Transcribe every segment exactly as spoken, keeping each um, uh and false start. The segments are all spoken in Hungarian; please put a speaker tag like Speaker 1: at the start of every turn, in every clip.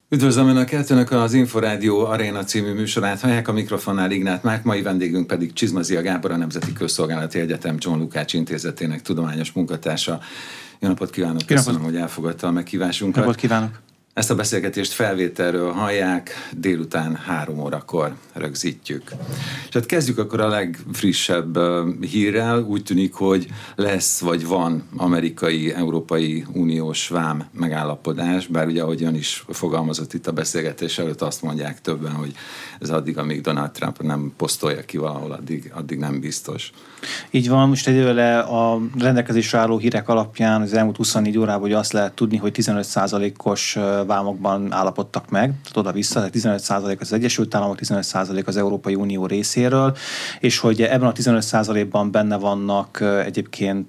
Speaker 1: Üdvözlöm Önöket! Önök az Inforádió Aréna című műsorát hallják, a mikrofonnál Ignát Mák, mai vendégünk pedig Csizmazia Gábor, a Nemzeti Közszolgálati Egyetem John Lukács Intézetének tudományos munkatársa. Jó napot kívánok!
Speaker 2: Jó
Speaker 1: Köszönöm,
Speaker 2: napot.
Speaker 1: hogy elfogadta a meghívásunkat.
Speaker 2: Jó napot kívánok!
Speaker 1: Ezt a beszélgetést felvételről hallják, délután három órakor rögzítjük. És hát kezdjük akkor a legfrissebb hírrel. Úgy tűnik, hogy lesz vagy van amerikai-európai uniós vám megállapodás, bár ugye ahogy ön is fogalmazott itt a beszélgetés előtt, azt mondják többen, hogy ez addig, amíg Donald Trump nem posztolja ki valahol, addig, addig nem biztos.
Speaker 2: Így van, most egyelőre a rendelkezésre álló hírek alapján az elmúlt huszonnégy órában hogy azt lehet tudni, hogy tizenöt százalékos vámokban állapodtak meg, tehát oda-vissza, tehát tizenöt százalék az Egyesült Államok, tizenöt százalék az Európai Unió részéről, és hogy ebben a tizenöt százalékban benne vannak egyébként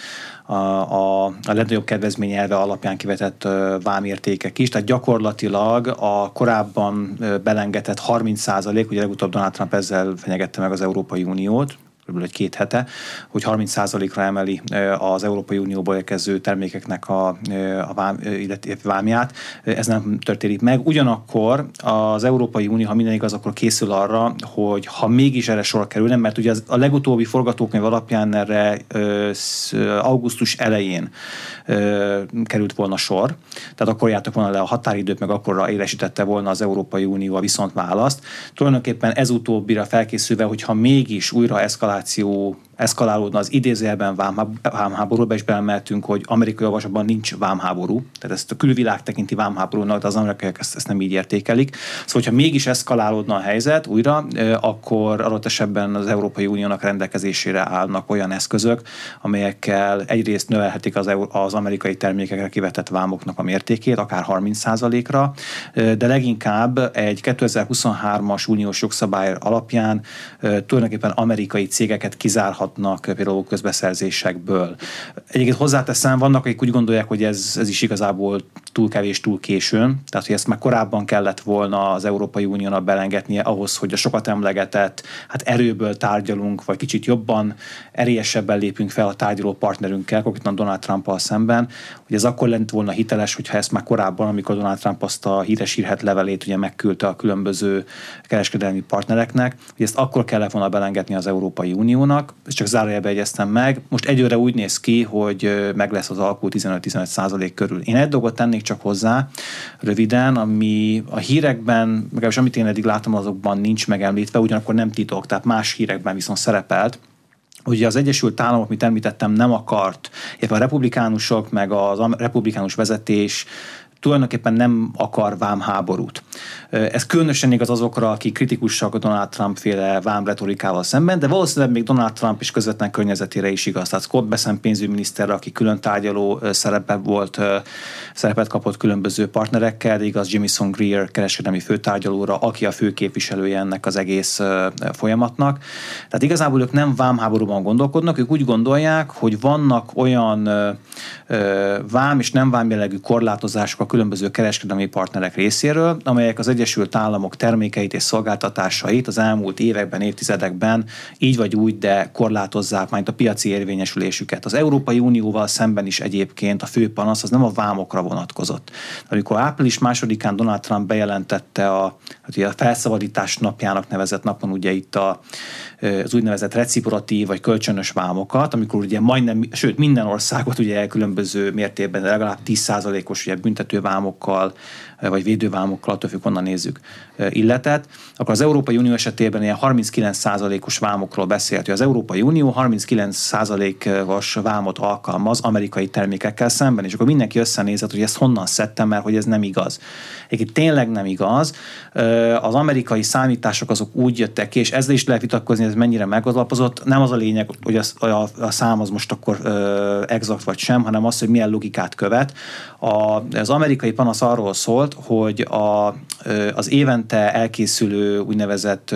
Speaker 2: a, a, a legnagyobb kedvezmény elve alapján kivetett vámértékek is, tehát gyakorlatilag a korábban belengetett harminc százalék, ugye legutóbb Donald Trump ezzel fenyegette meg az Európai Uniót, kb. egy két hete, hogy harminc százalékra emeli az Európai Unióból érkező termékeknek a, a vám, illetve vámját. Ez nem történik meg. Ugyanakkor az Európai Unió, ha minden igaz, akkor készül arra, hogy ha mégis erre sor kerülne, mert ugye az, a legutóbbi forgatókönyv alapján erre ö, augusztus elején ö, került volna sor, tehát akkor jártak volna le a határidőt, meg akkorra élesítette volna az Európai Unió a viszontválaszt. Tulajdonképpen ez utóbbira felkészülve, hogyha mégis újra eszkalál eszkalálódna az idézőjelben vámháborúba, és belemeltünk, hogy amerikai olvasatban nincs vámháború, tehát ezt a külvilág tekinti vámháborúnak, de az amerikaiak ezt, ezt nem így értékelik. Szóval, hogyha mégis eszkalálódna a helyzet újra, akkor adott esetben az Európai Uniónak rendelkezésére állnak olyan eszközök, amelyekkel egyrészt növelhetik az, az amerikai termékekre kivetett vámoknak a mértékét, akár harminc százalékra, de leginkább egy kétezer-huszonhármas uniós jogszabály alapján tulajdonképpen amerikai cégeket kizárhatnak például közbeszerzésekből. Egyébként hozzáteszem, vannak, akik úgy gondolják, hogy ez, ez is igazából túl kevés, túl későn, tehát hogy ezt már korábban kellett volna az Európai Uniónak belengednie ahhoz, hogy a sokat emlegetett, hát erőből tárgyalunk, vagy kicsit jobban, erélyesebben lépünk fel a tárgyaló partnerünkkel, konkrétan Donald Trumpal szemben, hogy ez akkor lett volna hiteles, hogyha ezt már korábban, amikor Donald Trump azt a híres hírhet levelét ugye megküldte a különböző kereskedelmi partnereknek, hogy ezt akkor kellett volna belengedni az Európai Uniónak, és csak zárójelbe jegyeztem meg. Most egyőre úgy néz ki, hogy meg lesz az alkú tizenöt-tizenöt százalék körül. Én egy dolgot tennék csak hozzá, röviden, ami a hírekben, legalábbis amit én eddig láttam, azokban nincs megemlítve, ugyanakkor nem titok, tehát más hírekben viszont szerepelt, hogy az Egyesült Államok, amit említettem, nem akart, illetve a republikánusok, meg az republikánus vezetés tulajdonképpen nem akar vámháborút. Ez különösen igaz azokra, akik kritikusak a Donald Trump-féle vámretorikával szemben, de valószínűleg még Donald Trump és közvetlen környezetére is igaz. Tehát Scott Bessent pénzügyminiszter, aki külön tárgyaló szerepe volt, szerepet kapott különböző partnerekkel, de igaz Jamieson Greer kereskedelmi főtárgyalóra, aki a fő képviselője ennek az egész folyamatnak. Tehát igazából ők nem vámháborúban gondolkodnak, ők úgy gondolják, hogy vannak olyan vám és nem vám jellegű korlátozások a különböző kereskedelmi partnerek részéről, amelyek az Egyesült Államok termékeit és szolgáltatásait az elmúlt években, évtizedekben így vagy úgy, de korlátozzák majd a piaci érvényesülésüket. Az Európai Unióval szemben is egyébként a fő panasz az nem a vámokra vonatkozott. Amikor április másodikán Donald Trump bejelentette a, a felszabadítás napjának nevezett napon ugye itt a, az úgynevezett reciprokatív vagy kölcsönös vámokat, amikor ugye majdnem, sőt minden országot ugye különböző mértékben legalább tíz százalékos ugye büntetővámokkal vagy védővámokkal, attól függ, honnan nézzük, illetett, akkor az Európai Unió esetében ilyen harminckilenc százalékos vámokról beszélt, hogy az Európai Unió harminckilenc százalékos vámot alkalmaz amerikai termékekkel szemben, és akkor mindenki összenézett, hogy ezt honnan szedtem, mert hogy ez nem igaz. Egyébként tényleg nem igaz. Az amerikai számítások azok úgy jöttek ki, és ezzel is lehet vitatkozni, ez mennyire megalapozott. Nem az a lényeg, hogy az, a, a szám az most akkor exakt vagy sem, hanem az, hogy milyen logikát követ. A, az amerikai panasz arról szólt, hogy a, az évente elkészülő úgynevezett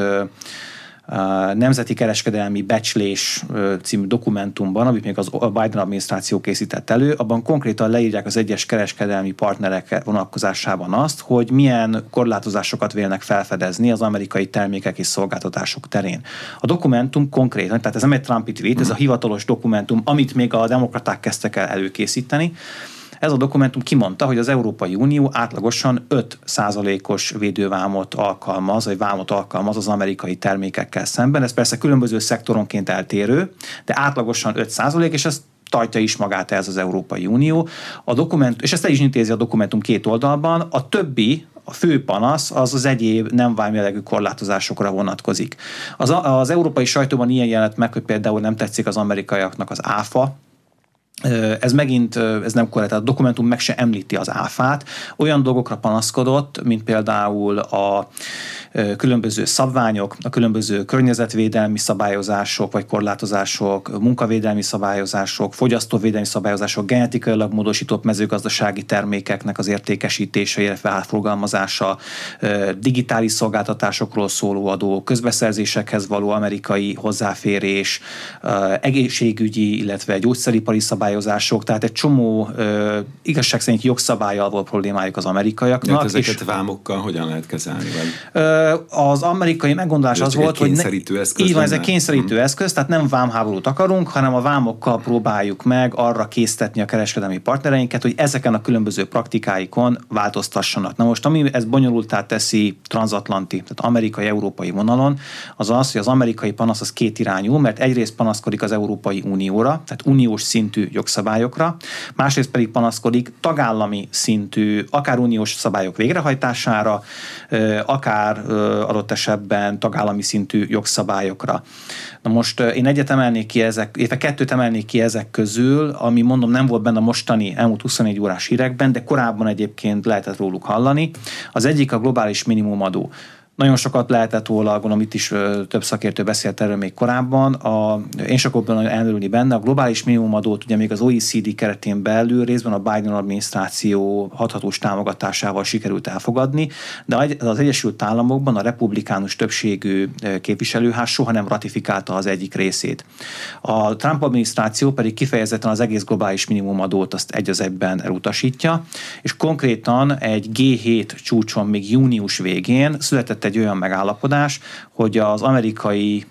Speaker 2: nemzeti kereskedelmi becslés című dokumentumban, amit még az Biden adminisztráció készített elő, abban konkrétan leírják az egyes kereskedelmi partnerek vonatkozásában azt, hogy milyen korlátozásokat vélnek felfedezni az amerikai termékek és szolgáltatások terén. A dokumentum konkrétan, tehát ez nem egy Trumpi tweet, ez a hivatalos dokumentum, amit még a demokraták kezdtek el előkészíteni. Ez a dokumentum kimondta, hogy az Európai Unió átlagosan öt százalékos védővámot alkalmaz, vagy vámot alkalmaz az amerikai termékekkel szemben. Ez persze különböző szektoronként eltérő, de átlagosan öt százalék, és ez tartja is magát ez az Európai Unió. A dokument, és ezt el is intézi a dokumentum két oldalban, a többi, a fő panasz az az egyéb nem vámjellegű korlátozásokra vonatkozik. Az, az európai sajtóban ilyen jelent meg, hogy például nem tetszik az amerikaiaknak az áfa. Ez megint, ez nem korrekt, a dokumentum meg se említi az áfát. Olyan dolgokra panaszkodott, mint például a különböző szabványok, a különböző környezetvédelmi szabályozások vagy korlátozások, munkavédelmi szabályozások, fogyasztóvédelmi szabályozások, genetikailag módosított mezőgazdasági termékeknek az értékesítése, illetve átforgalmazása, digitális szolgáltatásokról szóló adó, közbeszerzésekhez való amerikai hozzáférés, egészségügyi, illetve gyógyszeripari szabályozások, tehát egy csomó igazság szerint jogszabállyal volt problémájuk az amerikaiaknak.
Speaker 1: Ja, ezeket és vámokkal hogyan lehet kezelni? Vagy?
Speaker 2: Az amerikai meggondolás az volt, hogy ne, így van, ez egy kényszerítő
Speaker 1: hmm.
Speaker 2: eszköz, tehát nem vámháborút akarunk, hanem a vámokkal próbáljuk meg arra késztetni a kereskedelmi partnereinket, hogy ezeken a különböző praktikáikon változtassanak. Na most, ami ez bonyolultá teszi transatlanti, tehát amerikai-európai vonalon, az az, hogy az amerikai panasz az két irányú, mert egyrészt panaszkodik az Európai Unióra, tehát uniós szintű jogszabályokra, másrészt pedig panaszkodik tagállami szintű, akár uniós szabályok végrehajtására, akár adott esetben tagállami szintű jogszabályokra. Na most én egyet emelnék ki ezek, illetve kettőt emelnék ki ezek közül, ami mondom nem volt benne a mostani elmúlt huszonnégy órás hírekben, de korábban egyébként lehetett róluk hallani. Az egyik a globális minimumadó. Nagyon sokat lehetett róla, gondolom itt is több szakértő beszélt erről még korábban. A, én csak abban elmerülni benne. A globális minimumadót ugye még az o e cé dé keretén belül részben a Biden adminisztráció hathatós támogatásával sikerült elfogadni, de az Egyesült Államokban a republikánus többségű képviselőház soha nem ratifikálta az egyik részét. A Trump adminisztráció pedig kifejezetten az egész globális minimumadót azt egy az egyben elutasítja, és konkrétan egy gé hét csúcson még június végén született egy olyan megállapodás, hogy az amerikai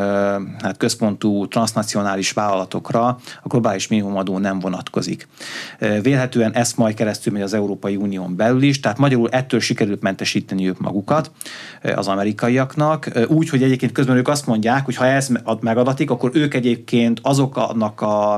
Speaker 2: hát központú transnacionális vállalatokra a globális minimumadó nem vonatkozik. Vélhetően ezt majd keresztül megy az Európai Unión belül is, tehát magyarul ettől sikerült mentesíteniük magukat az amerikaiaknak, úgy, hogy egyébként közben ők azt mondják, hogy ha ez megadatik, akkor ők egyébként azoknak a,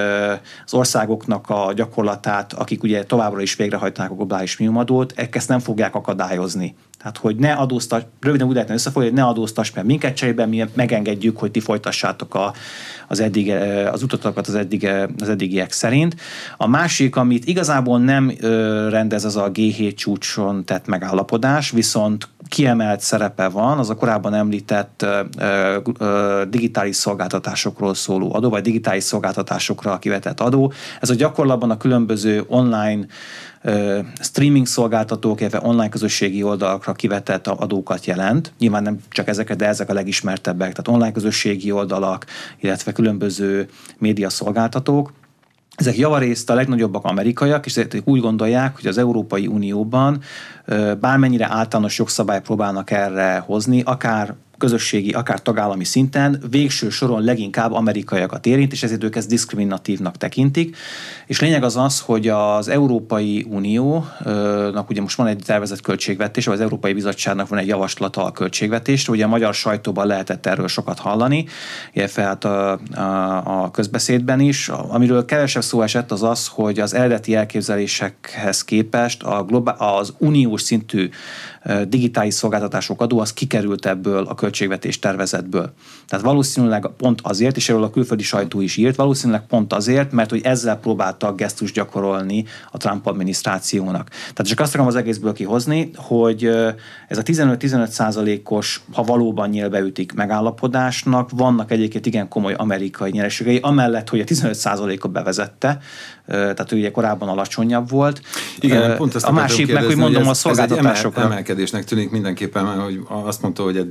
Speaker 2: az országoknak a gyakorlatát, akik ugye továbbra is végrehajtanak a globális minimumadót, ezt nem fogják akadályozni. Tehát, hogy ne adóztass, röviden úgy lehetne összefoglalni, hogy ne adóztass meg minket, cserében mi megengedjük, hogy ti folytassátok a, az, eddig, az utatokat az, eddig, az eddigiek szerint. A másik, amit igazából nem rendez az a gé hét csúcson tett megállapodás, viszont kiemelt szerepe van, az a korábban említett ö, ö, digitális szolgáltatásokról szóló adó, vagy digitális szolgáltatásokra kivetett adó. Ez a gyakorlatban a különböző online ö, streaming szolgáltatók, illetve online közösségi oldalakra kivetett adókat jelent. Nyilván nem csak ezeket, de ezek a legismertebbek. Tehát online közösségi oldalak, illetve különböző média szolgáltatók. Ezek javarészt a legnagyobbak amerikaiak, és úgy gondolják, hogy az Európai Unióban bármennyire általános jogszabály próbálnak erre hozni, akár közösségi, akár tagállami szinten, végső soron leginkább amerikaiakat érint, és ezért ők ezt diszkriminatívnak tekintik. És lényeg az az, hogy az Európai Uniónak ugye most van egy tervezett költségvetés, vagy az Európai Bizottságnak van egy javaslata a költségvetésre, ugye a magyar sajtóban lehetett erről sokat hallani, illetve hát a, a, a közbeszédben is. Amiről kevesebb szó esett az az, hogy az eredeti elképzelésekhez képest a globál, az uniós szintű digitális szolgáltatások adó, az kikerült ebből a költségvetés tervezetből. Tehát valószínűleg pont azért, és erről a külföldi sajtó is írt, valószínűleg pont azért, mert hogy ezzel próbáltak gesztus gyakorolni a Trump adminisztrációnak. Tehát csak azt akarom az egészből kihozni, hogy ez a tizenöt-tizenöt százalékos, ha valóban nyílbeütik megállapodásnak, vannak egyébként igen komoly amerikai nyereségei, amellett, hogy a tizenöt százalékot bevezette, tehát ugye korábban alacsonyabb volt.
Speaker 1: Igen, pont
Speaker 2: a másik meg, hogy mondom, a szolgáltatások.
Speaker 1: Emel, emelkedésnek tűnik mindenképpen, hogy azt mondta, hogy eddig mondjuk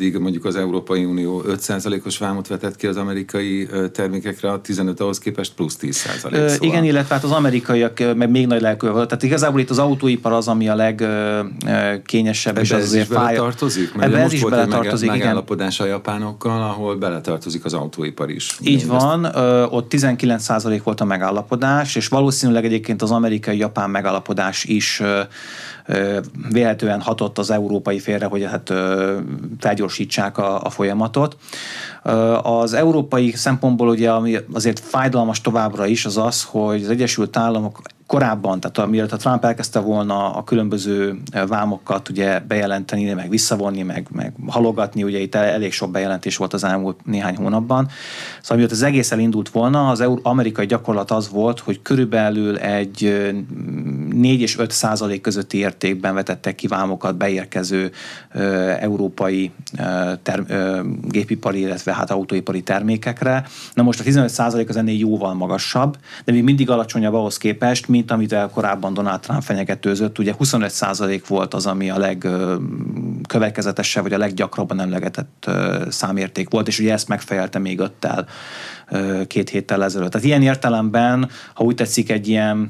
Speaker 1: az Európai Unió öt százalékos vámot vetett ki az amerikai termékekre, a tizenöt ahhoz képest plusz tíz százalék.
Speaker 2: Ö,
Speaker 1: szóval.
Speaker 2: Igen, illetve hát az amerikaiak meg még nagy lelkül volt. Tehát igazából itt az autóipar az, ami a legkényesebb, és az azért
Speaker 1: fáj. Beletartozik? Mert
Speaker 2: ebbe ez
Speaker 1: most
Speaker 2: is
Speaker 1: volt
Speaker 2: beletartozik,
Speaker 1: egy megállapodás a japánokkal, ahol beletartozik az autóipar is.
Speaker 2: Így
Speaker 1: Én
Speaker 2: van, ö, ott tizenkilenc százalék volt a megállapodás, és valószínűleg egyébként az amerikai-japán megállapodás is ö, ö, véletlenül hatott az európai félre, hogy hát ö, felgyorsítsák a, a folyamatot. Ö, az európai szempontból ugye, ami azért fájdalmas továbbra is, az az, hogy az Egyesült Államok korábban, tehát mielőtt a Trump elkezdte volna a különböző vámokat ugye bejelenteni, meg visszavonni, meg, meg halogatni, ugye itt elég sok bejelentés volt az elmúlt néhány hónapban. Szóval mielőtt az egész elindult volna, az amerikai gyakorlat az volt, hogy körülbelül egy négy és öt százalék közötti értékben vetettek ki vámokat beérkező ö, európai ö, term, ö, gépipari, illetve hát autóipari termékekre. Na most a tizenöt százalék az ennél jóval magasabb, de még mindig alacsonyabb ahhoz képest, mint amit korábban Donald Trump fenyegetőzött. Ugye huszonöt százalék volt az, ami a legkövetkezetesebb, vagy a leggyakrabban emlegetett számérték volt, és ugye ezt megfejelte még öttel két héttel ezelőtt. Tehát ilyen értelemben, ha úgy tetszik, egy ilyen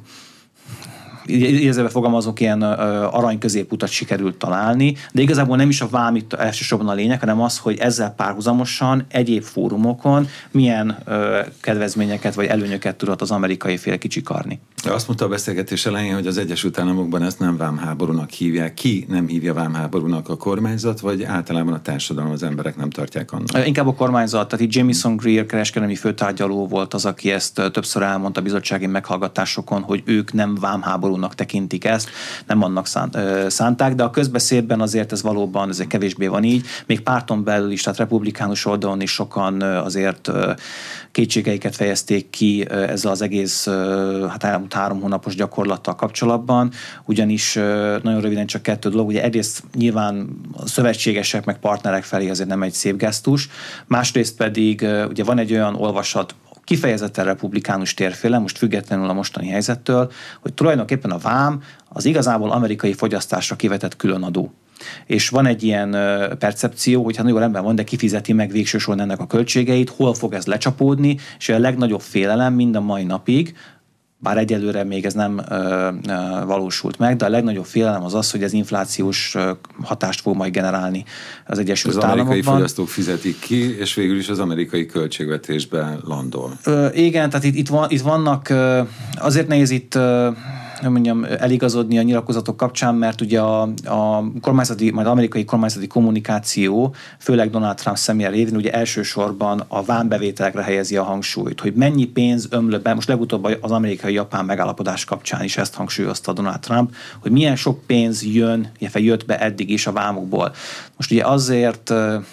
Speaker 2: idézőben fogalmazok, ilyen arany középutat sikerült találni, de igazából nem is a vám itt elsősorban a lényeg, hanem az, hogy ezzel párhuzamosan egyéb fórumokon milyen ö, kedvezményeket vagy előnyöket tudott az amerikai fél kicsikarni.
Speaker 1: Azt mondta a beszélgetés elején, hogy az Egyesült Államokban ezt nem vámháborúnak hívják. Ki nem hívja vámháborúnak, a kormányzat, vagy általában a társadalom, az emberek nem tartják annak?
Speaker 2: Inkább a kormányzat, tehát itt Jamieson Greer kereskedelmi főtárgyaló volt az, aki ezt többször elmondta a bizottsági meghallgatásokon, hogy ők nem vámháborúnak tekintik ezt, nem annak szánt, szánták, de a közbeszédben azért ez valóban ez kevésbé van így. Még párton belül is, tehát republikánus oldalon is sokan azért kétségeiket fejezték ki ezzel az egész hát elmúlt három hónapos gyakorlattal kapcsolatban, ugyanis nagyon röviden csak kettő dolog, ugye egyrészt nyilván a szövetségesek meg partnerek felé azért nem egy szép gesztus, másrészt pedig ugye van egy olyan olvasat, kifejezetten republikánus térféle, most függetlenül a mostani helyzettől, hogy tulajdonképpen a vám az igazából amerikai fogyasztásra kivetett különadó. És van egy ilyen percepció, hogy hát nagyon rendben van, de kifizeti meg végső soron ennek a költségeit, hol fog ez lecsapódni, és a legnagyobb félelem mind a mai napig, bár egyelőre még ez nem ö, ö, valósult meg, de a legnagyobb félelem az az, hogy ez inflációs ö, hatást fog majd generálni az Egyesült
Speaker 1: az
Speaker 2: Államokban. Az
Speaker 1: amerikai fogyasztók fizetik ki, és végül is az amerikai költségvetésben landol.
Speaker 2: Ö, igen, tehát itt, itt, van, itt vannak, ö, azért nehéz itt ö, nem mondjam, eligazodni a nyilatkozatok kapcsán, mert ugye a, a kormányzati, majd amerikai kormányzati kommunikáció, főleg Donald Trump személye révén ugye elsősorban a vámbevételekre helyezi a hangsúlyt, hogy mennyi pénz ömlött be, most legutóbb az amerikai-japán megállapodás kapcsán is ezt hangsúlyozta Donald Trump, hogy milyen sok pénz jön, illetve jött be eddig is a vámokból. Most ugye azért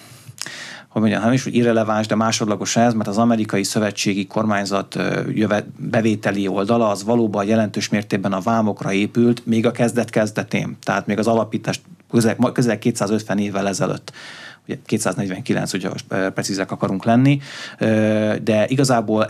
Speaker 2: hogy mondjam, nem is, hogy irreleváns, de másodlagos ez, mert az amerikai szövetségi kormányzat jöve, bevételi oldala az valóban jelentős mértékben a vámokra épült, még a kezdet-kezdetén, tehát még az alapítás közel, közel kétszázötven évvel ezelőtt. Ugye kétszáznegyvenkilenc, ugye precízek akarunk lenni, de igazából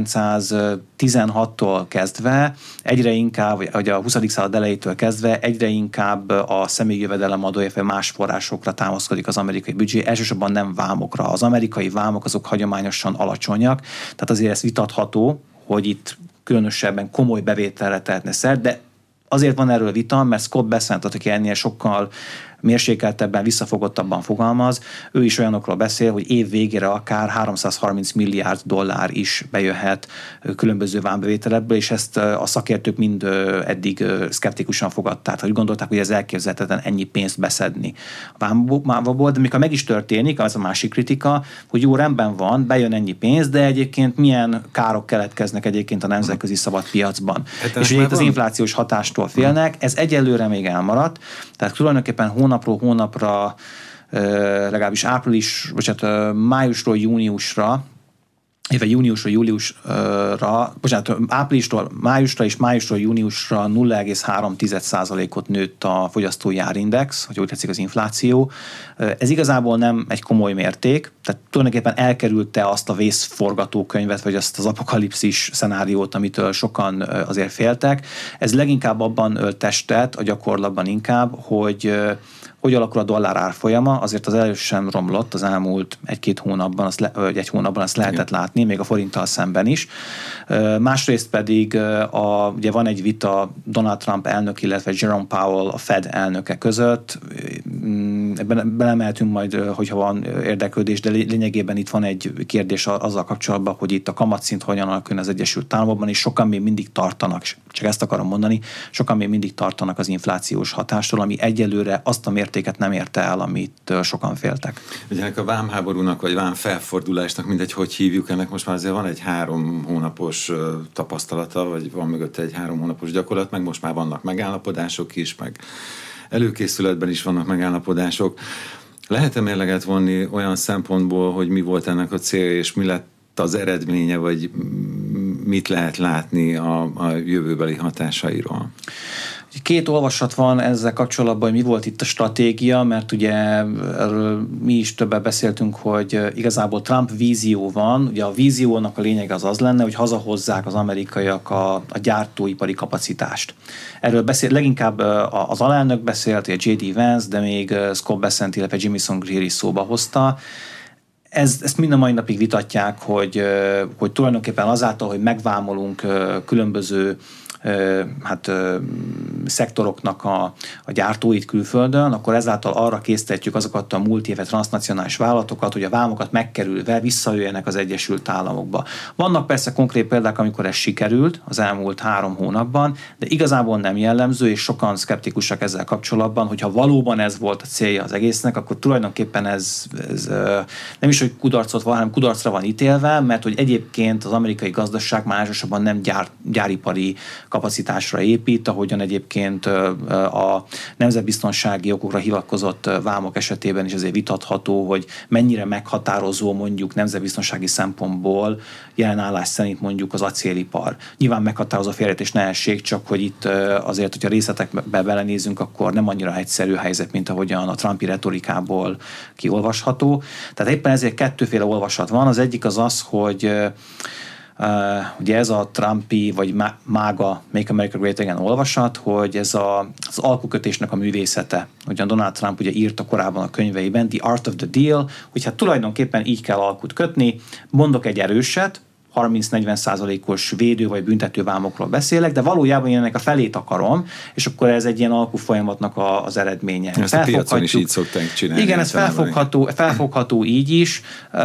Speaker 2: ezerkilencszáztizenhattól kezdve egyre inkább, vagy a huszadik század elejétől kezdve egyre inkább a személyi jövedelemadó, illetve más forrásokra támaszkodik az amerikai büdzsé, elsősorban nem vámokra. Az amerikai vámok azok hagyományosan alacsonyak, tehát azért ez vitatható, hogy itt különösebben komoly bevételre tehetne szert, de azért van erről vita, mert Scott Bessent, aki ennél sokkal mérsékeltebben, visszafogottabban fogalmaz, ő is olyanokról beszél, hogy év végére akár háromszázharminc milliárd dollár is bejöhet különböző vámbevételekből, és ezt a szakértők mind eddig szkeptikusan fogadták, hogy gondolták, hogy ez elképzelhetetlen ennyi pénzt beszedni a vámból, de mikor meg is történik, az a másik kritika, hogy jó, rendben van, bejön ennyi pénz, de egyébként milyen károk keletkeznek egyébként a nemzetközi szabad piacban. Hát és ugye itt az inflációs hatástól félnek, ez egyelőre még elmaradt, tehát tulajdonképpen hónapról hónapra, legalábbis április, vagy hát májusról júniusra éve júniusról júliusra, bocsánat, áprilistól májusra és májusról júniusra nulla egész három százalékot nőtt a fogyasztói árindex, hogy úgy tetszik az infláció. Ez igazából nem egy komoly mérték, tehát tulajdonképpen elkerülte azt a vészforgatókönyvet, vagy azt az apokalipszis szenáriót, amitől sokan azért féltek. Ez leginkább abban ölt testet, a gyakorlatban inkább, hogy hogy alakul a dollár árfolyama, azért az előbb sem romlott az elmúlt egy-két hónapban, azt le, vagy egy hónapban azt lehetett Igen. látni, még a forinttal szemben is. Másrészt pedig a, ugye van egy vita Donald Trump elnök, illetve Jerome Powell, a Fed elnöke között. Ebben belemeltünk majd, hogyha van érdeklődés, de lényegében itt van egy kérdés azzal kapcsolatban, hogy itt a kamatszint hogyan alakul az Egyesült Államokban, és sokan még mindig tartanak, csak ezt akarom mondani, sokan még mindig tartanak az inflációs hatástól, ami egyelőre azt a mértéket nem érte el, amit sokan féltek.
Speaker 1: Ugye ennek a vámháborúnak, vagy vámfelfordulásnak, mindegy, hogy hívjuk, ennek most már azért van egy három hónapos tapasztalata, vagy van mögötte egy három hónapos gyakorlat, meg most már vannak megállapodások is, meg előkészületben is vannak megállapodások. Lehet-e mérleget vonni olyan szempontból, hogy mi volt ennek a célja, és mi lett az eredménye, vagy mit lehet látni a, a jövőbeli hatásairól?
Speaker 2: Két olvasat van ezzel kapcsolatban, hogy mi volt itt a stratégia, mert ugye erről mi is többet beszéltünk, hogy igazából Trump vízió van. Ugye a víziónak a lényeg az az lenne, hogy hazahozzák az amerikaiak a, a gyártóipari kapacitást. Erről beszél, leginkább az alelnök beszélt, a J D Vance, de még Scott Bessent, illetve Jamison Greer is szóba hozta. Ez, ezt mind a mai napig vitatják, hogy, hogy tulajdonképpen azáltal, hogy megvámolunk különböző hát szektoroknak a, a gyártóit külföldön, akkor ezáltal arra késztetjük azokat a múlt éve transznacionális vállalatokat, hogy a vámokat megkerülve visszajöjjenek az Egyesült Államokba. Vannak persze konkrét példák, amikor ez sikerült az elmúlt három hónapban, de igazából nem jellemző, és sokan szkeptikusak ezzel kapcsolatban, hogyha valóban ez volt a célja az egésznek, akkor tulajdonképpen ez, ez nem is, hogy kudarcot van, hanem kudarcra van ítélve, mert hogy egyébként az amerikai gazdaság már elsősorban nem gyár, gyáripari kapacitásra épít, ahogyan egyébként a nemzetbiztonsági okokra hivatkozott vámok esetében is azért vitatható, hogy mennyire meghatározó mondjuk nemzetbiztonsági szempontból jelen állás szerint mondjuk az acélipar. Nyilván meghatározó félreértés ne essék, csak hogy itt azért, hogyha részletekbe belenézünk, akkor nem annyira egyszerű helyzet, mint ahogyan a Trumpi retorikából kiolvasható. Tehát éppen ezért kettőféle olvasat van. Az egyik az az, hogy Uh, ugye ez a Trumpi, vagy mága Make America Great Again olvasat, hogy ez a, az alkukötésnek a művészete. Ugyan Donald Trump ugye írta korábban a könyveiben, The Art of the Deal, hogy hát tulajdonképpen így kell alkut kötni, mondok egy erőset, harminc-negyven százalékos védő vagy büntetővámokról beszélek, de valójában én ennek a felét akarom, és akkor ez egy ilyen alkufolyamatnak a, az eredménye.
Speaker 1: Ezt a piacon is így szokták csinálni.
Speaker 2: Igen, ez felfogható, felfogható így is.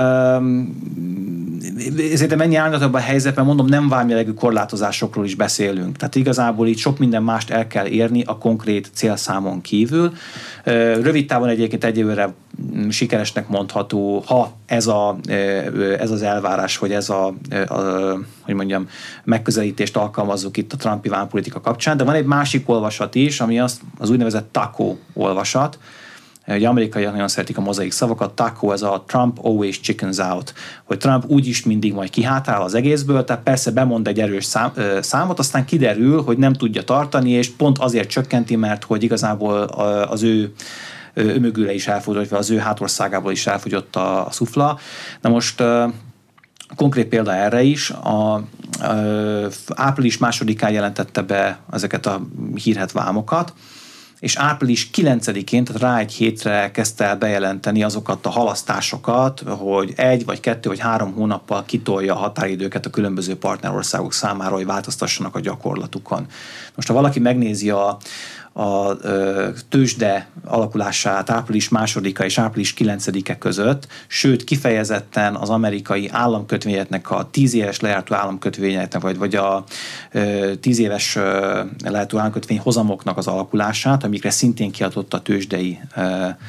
Speaker 2: Ezért mennyi állatobb a helyzetben, mondom, nem vámjellegű korlátozásokról is beszélünk. Tehát igazából itt sok minden mást el kell érni a konkrét célszámon kívül. Rövid távon egyébként egyelőre sikeresnek mondható, ha ez, a, ez az elvárás, hogy ez a, a hogy mondjam, megközelítést alkalmazzuk itt a Trumpi vámpolitika kapcsán, de van egy másik olvasat is, ami az, az úgynevezett taco olvasat. Ugye amerikaiak nagyon szeretik a mozaik szavakat, taco, ez a Trump always chickens out, hogy Trump úgyis mindig majd kihátrál az egészből, tehát persze bemond egy erős szám, számot, aztán kiderül, hogy nem tudja tartani, és pont azért csökkenti, mert hogy igazából az ő mögüle is elfogyott, vagy az ő hátországából is elfogyott a, a szufla. Na most uh, konkrét példa erre is, a uh, április másodikán jelentette be ezeket a hírhedt vámokat, és április kilencedikén, tehát rá egy hétre kezdte el bejelenteni azokat a halasztásokat, hogy egy, vagy kettő, vagy három hónappal kitolja a határidőket a különböző partnerországok számára, hogy változtassanak a gyakorlatukon. Most ha valaki megnézi a a tőzsde alakulását április másodika és április kilencedike között, sőt kifejezetten az amerikai államkötvényeknek, a tíz éves lejártó államkötvényeknek, vagy, vagy a tíz éves lejártó államkötvény hozamoknak az alakulását, amikre szintén kiadott a tőzsdei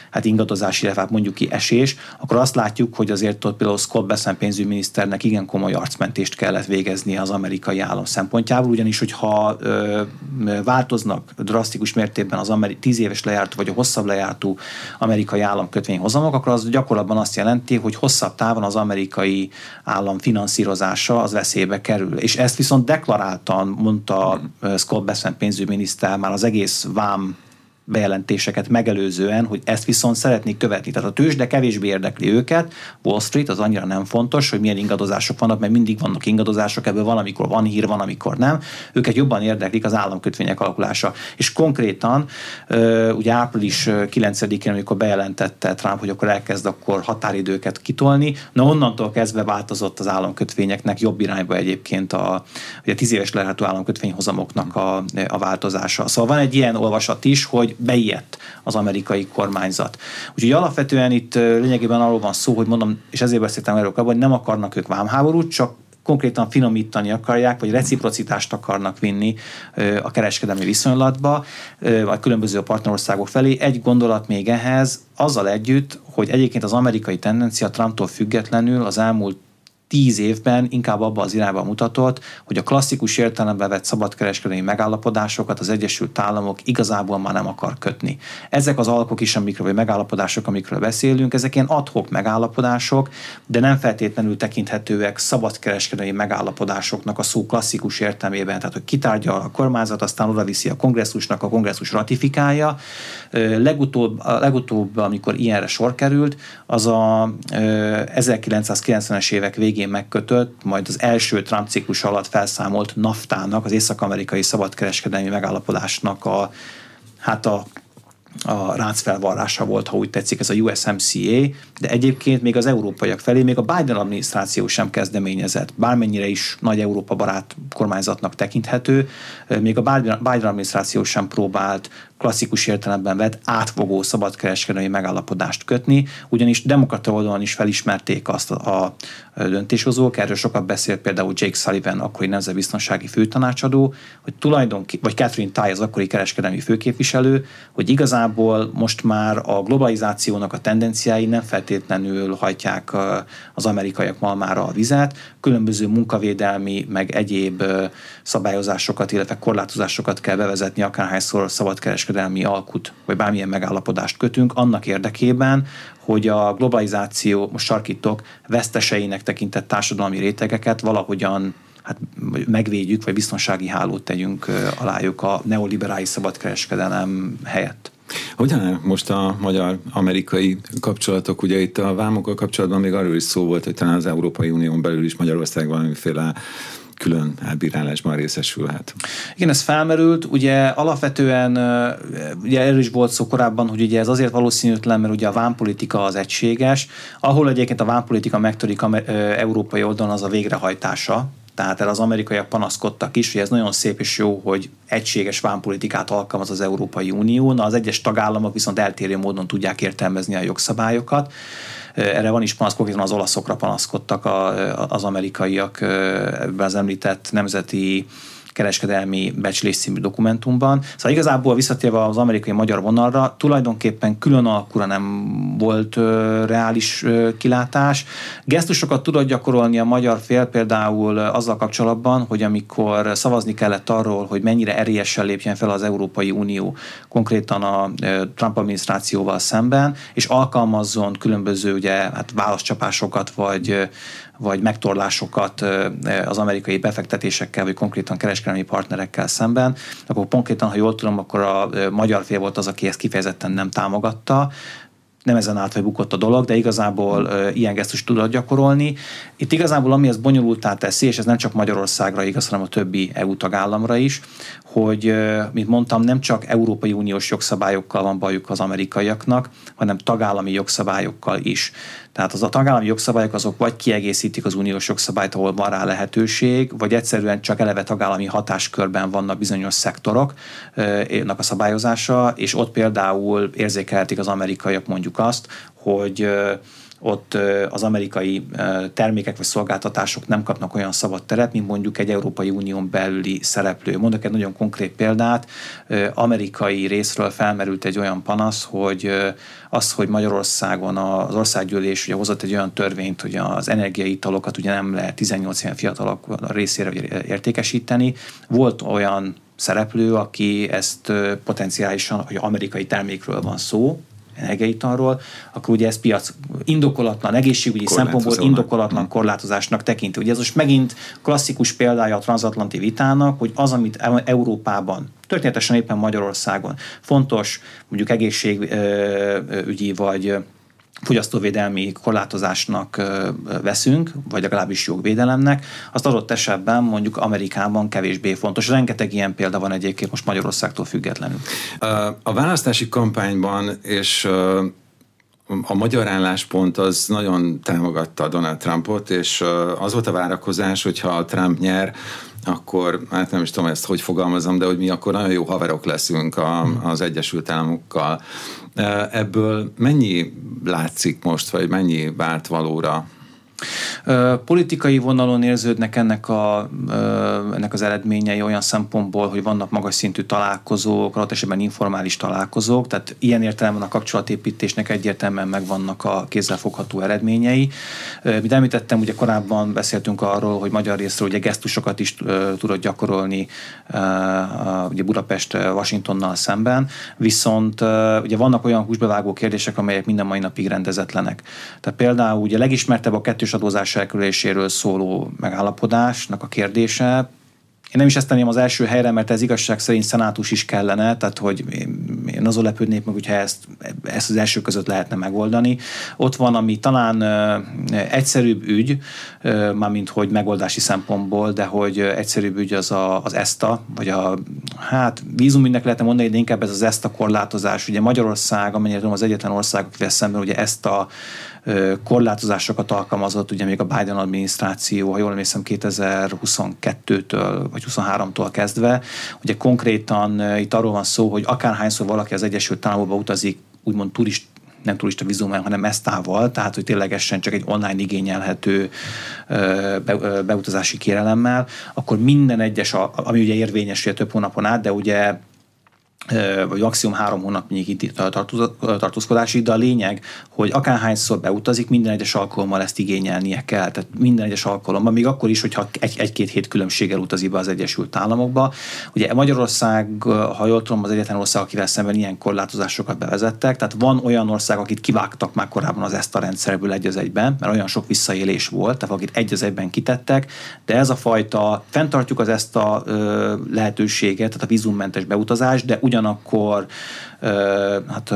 Speaker 2: hát ingadozás, illetve mondjuk ki esés, akkor azt látjuk, hogy azért ott például Scott Bessent pénzügyminiszternek igen komoly arcmentést kellett végeznie az amerikai állam szempontjából, ugyanis hogyha ö, változnak drasztikus mértékben az ameri- tíz éves lejártó vagy a hosszabb lejártó amerikai államkötvényhozamok, akkor az gyakorlatban azt jelenti, hogy hosszabb távon az amerikai állam finanszírozása az veszélybe kerül. És ezt viszont deklaráltan mondta Scott Bessent pénzügyminiszter már az egész vám bejelentéseket megelőzően, hogy ezt viszont szeretnék követni. Tehát a tőzsde kevésbé érdekli őket, Wall Street az annyira nem fontos, hogy milyen ingadozások vannak, mert mindig vannak ingadozások, ebből valamikor van hír, van, amikor nem. Őket jobban érdeklik az államkötvények alakulása. És konkrétan, ugye április kilencedikén, amikor bejelentette Trump, hogy akkor elkezd akkor határidőket kitolni, na onnantól kezdve változott az államkötvényeknek jobb irányba egyébként a, a tíz éves lejártó államkötvényhozamoknak a, a változása. Szóval van egy ilyen olvasat is, hogy beijedt az amerikai kormányzat. Úgyhogy alapvetően itt lényegében arról van szó, hogy mondom, és ezért beszéltem erről, hogy nem akarnak ők vámháborút, csak konkrétan finomítani akarják, vagy reciprocitást akarnak vinni a kereskedelmi viszonylatba, vagy különböző partnerországok felé. Egy gondolat még ehhez, azzal együtt, hogy egyébként az amerikai tendencia Trumptól függetlenül az elmúlt tíz évben inkább abba az irányba mutatott, hogy a klasszikus értelemben vett szabadkereskedelmi megállapodásokat az Egyesült Államok igazából már nem akar kötni. Ezek az alkok is, amikről, vagy megállapodások, amikről beszélünk, ezek ilyen ad hoc megállapodások, de nem feltétlenül tekinthetőek szabadkereskedelmi megállapodásoknak a szó klasszikus értelmében. Tehát, hogy kitárgyal a kormányzat, aztán oda viszi a kongresszusnak, a kongresszus ratifikálja. Legutóbb, legutóbb, amikor ilyenre sor került, az a ezerkilencszázkilencvenes évek végén megkötött, majd az első Trump ciklus alatt felszámolt naftának, az észak-amerikai szabadkereskedelmi megállapodásnak a, hát a, a ráncfelvarrása volt, ha úgy tetszik, ez a U S M C A, de egyébként még az európaiak felé, még a Biden adminisztráció sem kezdeményezett, bármennyire is nagy Európa barát kormányzatnak tekinthető, még a Biden adminisztráció sem próbált klasszikus értelemben vett átfogó szabadkereskedelmi megállapodást kötni, ugyanis demokrata oldalon is felismerték azt a, a döntéshozók, erről sokat beszélt például Jake Sullivan, akkori nemzetbiztonsági főtanácsadó, hogy tulajdonképpen, vagy Catherine Tai, az akkori kereskedelmi főképviselő, hogy igazából most már a globalizációnak a tendenciái nem feltétlenül hajtják az amerikaiak malmára a vizet, különböző munkavédelmi, meg egyéb szabályozásokat, illetve korlátozásokat kell bevezetni, akárhányszor szabadkereskedelmi alkut, vagy bármilyen megállapodást kötünk, annak érdekében, hogy a globalizáció, most sarkítok, veszteseinek tekintett társadalmi rétegeket valahogyan hát megvédjük, vagy biztonsági hálót tegyünk alájuk a neoliberális szabadkereskedelem helyett.
Speaker 1: Hogyan áll most a magyar-amerikai kapcsolatok? Ugye itt a vámokkal kapcsolatban még arról is szó volt, hogy talán az Európai Unión belül is Magyarország valamiféle külön elbírálásban részesülhet.
Speaker 2: Igen, ez felmerült. Ugye alapvetően, ugye erről is volt szó korábban, hogy ugye ez azért valószínűtlen, mert ugye a vámpolitika az egységes. Ahol egyébként a vámpolitika megtörik európai oldalon, az a végrehajtása. Tehát erre az amerikaiak panaszkodtak is, hogy ez nagyon szép és jó, hogy egységes vámpolitikát alkalmaz az Európai Unió, na az egyes tagállamok viszont eltérő módon tudják értelmezni a jogszabályokat. Erre van is panasz, konkrétan az olaszokra panaszkodtak az amerikaiak ebben az említett nemzeti kereskedelmi becslés című dokumentumban. Szóval igazából visszatérve az amerikai-magyar vonalra, tulajdonképpen külön alkúra nem volt ö, reális ö, kilátás. Gesztusokat tudott gyakorolni a magyar fél például azzal kapcsolatban, hogy amikor szavazni kellett arról, hogy mennyire erélyesen lépjen fel az Európai Unió konkrétan a ö, Trump adminisztrációval szemben, és alkalmazzon különböző ugye, hát válaszcsapásokat, vagy vagy megtorlásokat az amerikai befektetésekkel, vagy konkrétan kereskedelmi partnerekkel szemben, akkor konkrétan, ha jól tudom, akkor a magyar fél volt az, aki ezt kifejezetten nem támogatta. Nem ezen át vagy bukott a dolog, de igazából uh, ilyen gesztust tudod gyakorolni. Itt igazából ami ezt bonyolultá teszi, és ez nem csak Magyarországra igaz, hanem a többi é u tagállamra is, hogy, uh, mint mondtam, nem csak Európai Uniós jogszabályokkal van bajuk az amerikaiaknak, hanem tagállami jogszabályokkal is. Tehát az a tagállami jogszabályok azok vagy kiegészítik az uniós jogszabályt, ahol van rá lehetőség, vagy egyszerűen csak eleve tagállami hatáskörben vannak bizonyos szektorok uh, a szabályozása, és ott például érzékelhetik az amerikaiak mondjuk azt, hogy ott az amerikai termékek vagy szolgáltatások nem kapnak olyan szabad teret, mint mondjuk egy Európai Unión belüli szereplő. Mondok egy nagyon konkrét példát. Amerikai részről felmerült egy olyan panasz, hogy az, hogy Magyarországon az országgyűlés ugye hozott egy olyan törvényt, hogy az energiaitalokat ugye nem lehet tizennyolc éven fiatalok részére értékesíteni. Volt olyan szereplő, aki ezt potenciálisan, hogy amerikai termékről van szó, energiaitalról, akkor ugye ez piac indokolatlan, egészségügyi szempontból indokolatlan korlátozásnak tekinti. Ugye ez most megint klasszikus példája a transatlanti vitának, hogy az, amit Európában, történetesen éppen Magyarországon fontos, mondjuk egészségügyi vagy fogyasztóvédelmi korlátozásnak veszünk, vagy legalábbis jogvédelemnek, azt adott esetben mondjuk Amerikában kevésbé fontos. Rengeteg ilyen példa van egyébként most Magyarországtól függetlenül.
Speaker 1: A választási kampányban és a magyar álláspont az nagyon támogatta Donald Trumpot, és az volt a várakozás, hogyha Trump nyer, akkor, hát nem is tudom ezt, hogy fogalmazom, de hogy mi akkor nagyon jó haverok leszünk a, az Egyesült Államokkal. Ebből mennyi látszik most, vagy mennyi vált valóra?
Speaker 2: Politikai vonalon érződnek ennek, a, ennek az eredményei olyan szempontból, hogy vannak magas szintű találkozók, adott esetben informális találkozók, tehát ilyen értelemben a kapcsolatépítésnek egyértelműen megvannak a kézzelfogható eredményei. Mint említettem, ugye korábban beszéltünk arról, hogy magyar részről ugye gesztusokat is tudott gyakorolni ugye Budapest Washingtonnal szemben, viszont ugye vannak olyan húsbevágó kérdések, amelyek minden mai napig rendezetlenek. Tehát például ugye legismertebb a kettős adózás elkerüléséről szóló megállapodásnak a kérdése. Én nem is ezt tenném az első helyre, mert ez igazság szerint szenátus is kellene, tehát hogy én, én azon lepődnék meg, hogyha ezt, ezt az első között lehetne megoldani. Ott van, ami talán uh, egyszerűbb ügy, uh, mármint hogy megoldási szempontból, de hogy uh, egyszerűbb ügy az a, az ESTA, vagy a hát vízumügynek lehetne mondani, de inkább ez az ESTA korlátozás. Ugye Magyarország, amennyire tudom, az egyetlen ország, akivel szemben ugye ESTA korlátozásokat alkalmazott, ugye még a Biden adminisztráció, ha jól emlékszem, kétezer-huszonkettőtől vagy huszonháromtól kezdve. Ugye konkrétan itt arról van szó, hogy akárhányszor valaki az Egyesült Államokba utazik, úgymond turist, nem turista vízummal, hanem esztával, tehát hogy ténylegesen csak egy online igényelhető be, beutazási kérelemmel, akkor minden egyes, ami ugye érvényes ugye több hónapon át, de ugye vagy maximum három hónapnyi itt tartózkodásig, de a lényeg, hogy akárhányszor beutazik, minden egyes alkalommal ezt igényelnie kell. Tehát minden egyes alkalommal, még akkor is, hogyha egy, egy-két hét különbséggel utazik be az Egyesült Államokba. Ugye Magyarország, ha jól tudom, az egyetlen ország, akivel szemben ilyen korlátozásokat bevezettek, tehát van olyan ország, akit kivágtak már korábban az ESTA rendszerből egy az egyben, mert olyan sok visszaélés volt, tehát akit egy az egyben kitettek, de ez a fajta, fenntartjuk az ESTA lehetőséget, tehát a vízummentes beutazás, de ugyanakkor hát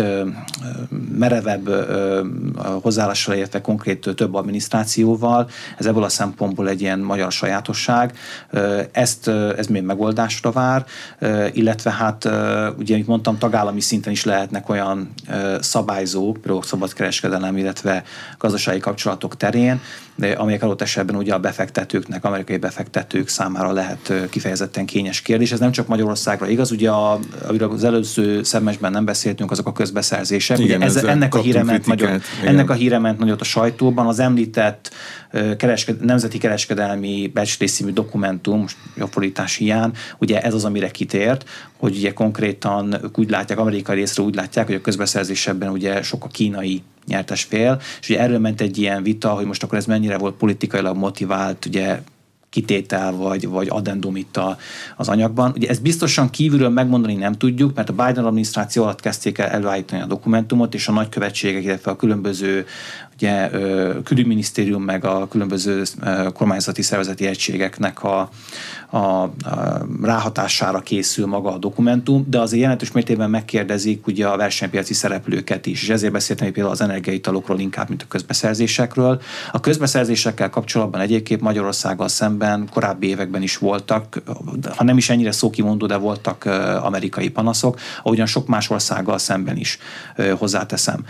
Speaker 2: merevebb hozzáállással, illetve konkrét több adminisztrációval. Ez ebből a szempontból egy ilyen magyar sajátosság. Ezt, ez még megoldásra vár, illetve hát ugye, amit mondtam, tagállami szinten is lehetnek olyan szabályzók, például szabadkereskedelem, illetve gazdasági kapcsolatok terén, de amelyek adott esetben ugye a befektetőknek, amerikai befektetők számára lehet kifejezetten kényes kérdés. Ez nem csak Magyarországra igaz, ugye a, amiről az előző szegmensben nem beszéltünk, azok a közbeszerzések.
Speaker 1: Igen,
Speaker 2: ugye ez, ennek, a híre ment nagyot, ennek a híre ment nagyot a sajtóban. Az említett keresked, nemzeti kereskedelmi becslés című dokumentum, jobb fordítás hiány, ugye ez az, amire kitért, hogy ugye konkrétan úgy látják, amerikai részről úgy látják, hogy a közbeszerzésebben ugye sok a kínai nyertes fél, és ugye erről ment egy ilyen vita, hogy most akkor ez mennyire volt politikailag motivált, ugye kitétel vagy, vagy addendum itt a, az anyagban. Ugye ezt biztosan kívülről megmondani nem tudjuk, mert a Biden adminisztráció alatt kezdték el előállítani a dokumentumot, és a nagykövetségek, illetve a különböző ugye, külügyminisztérium meg a különböző kormányzati szervezeti egységeknek a, a, a ráhatására készül maga a dokumentum, de azért jelentős mértékben megkérdezik ugye a versenypiaci szereplőket is, és ezért beszéltem például az energiaitalokról inkább, mint a közbeszerzésekről. A közbeszerzésekkel kapcsolatban egyébként Magyarországgal szemben korábbi években is voltak, ha nem is ennyire szókimondó, de voltak amerikai panaszok, ahogyan sok más országgal szemben is hozzáteszem.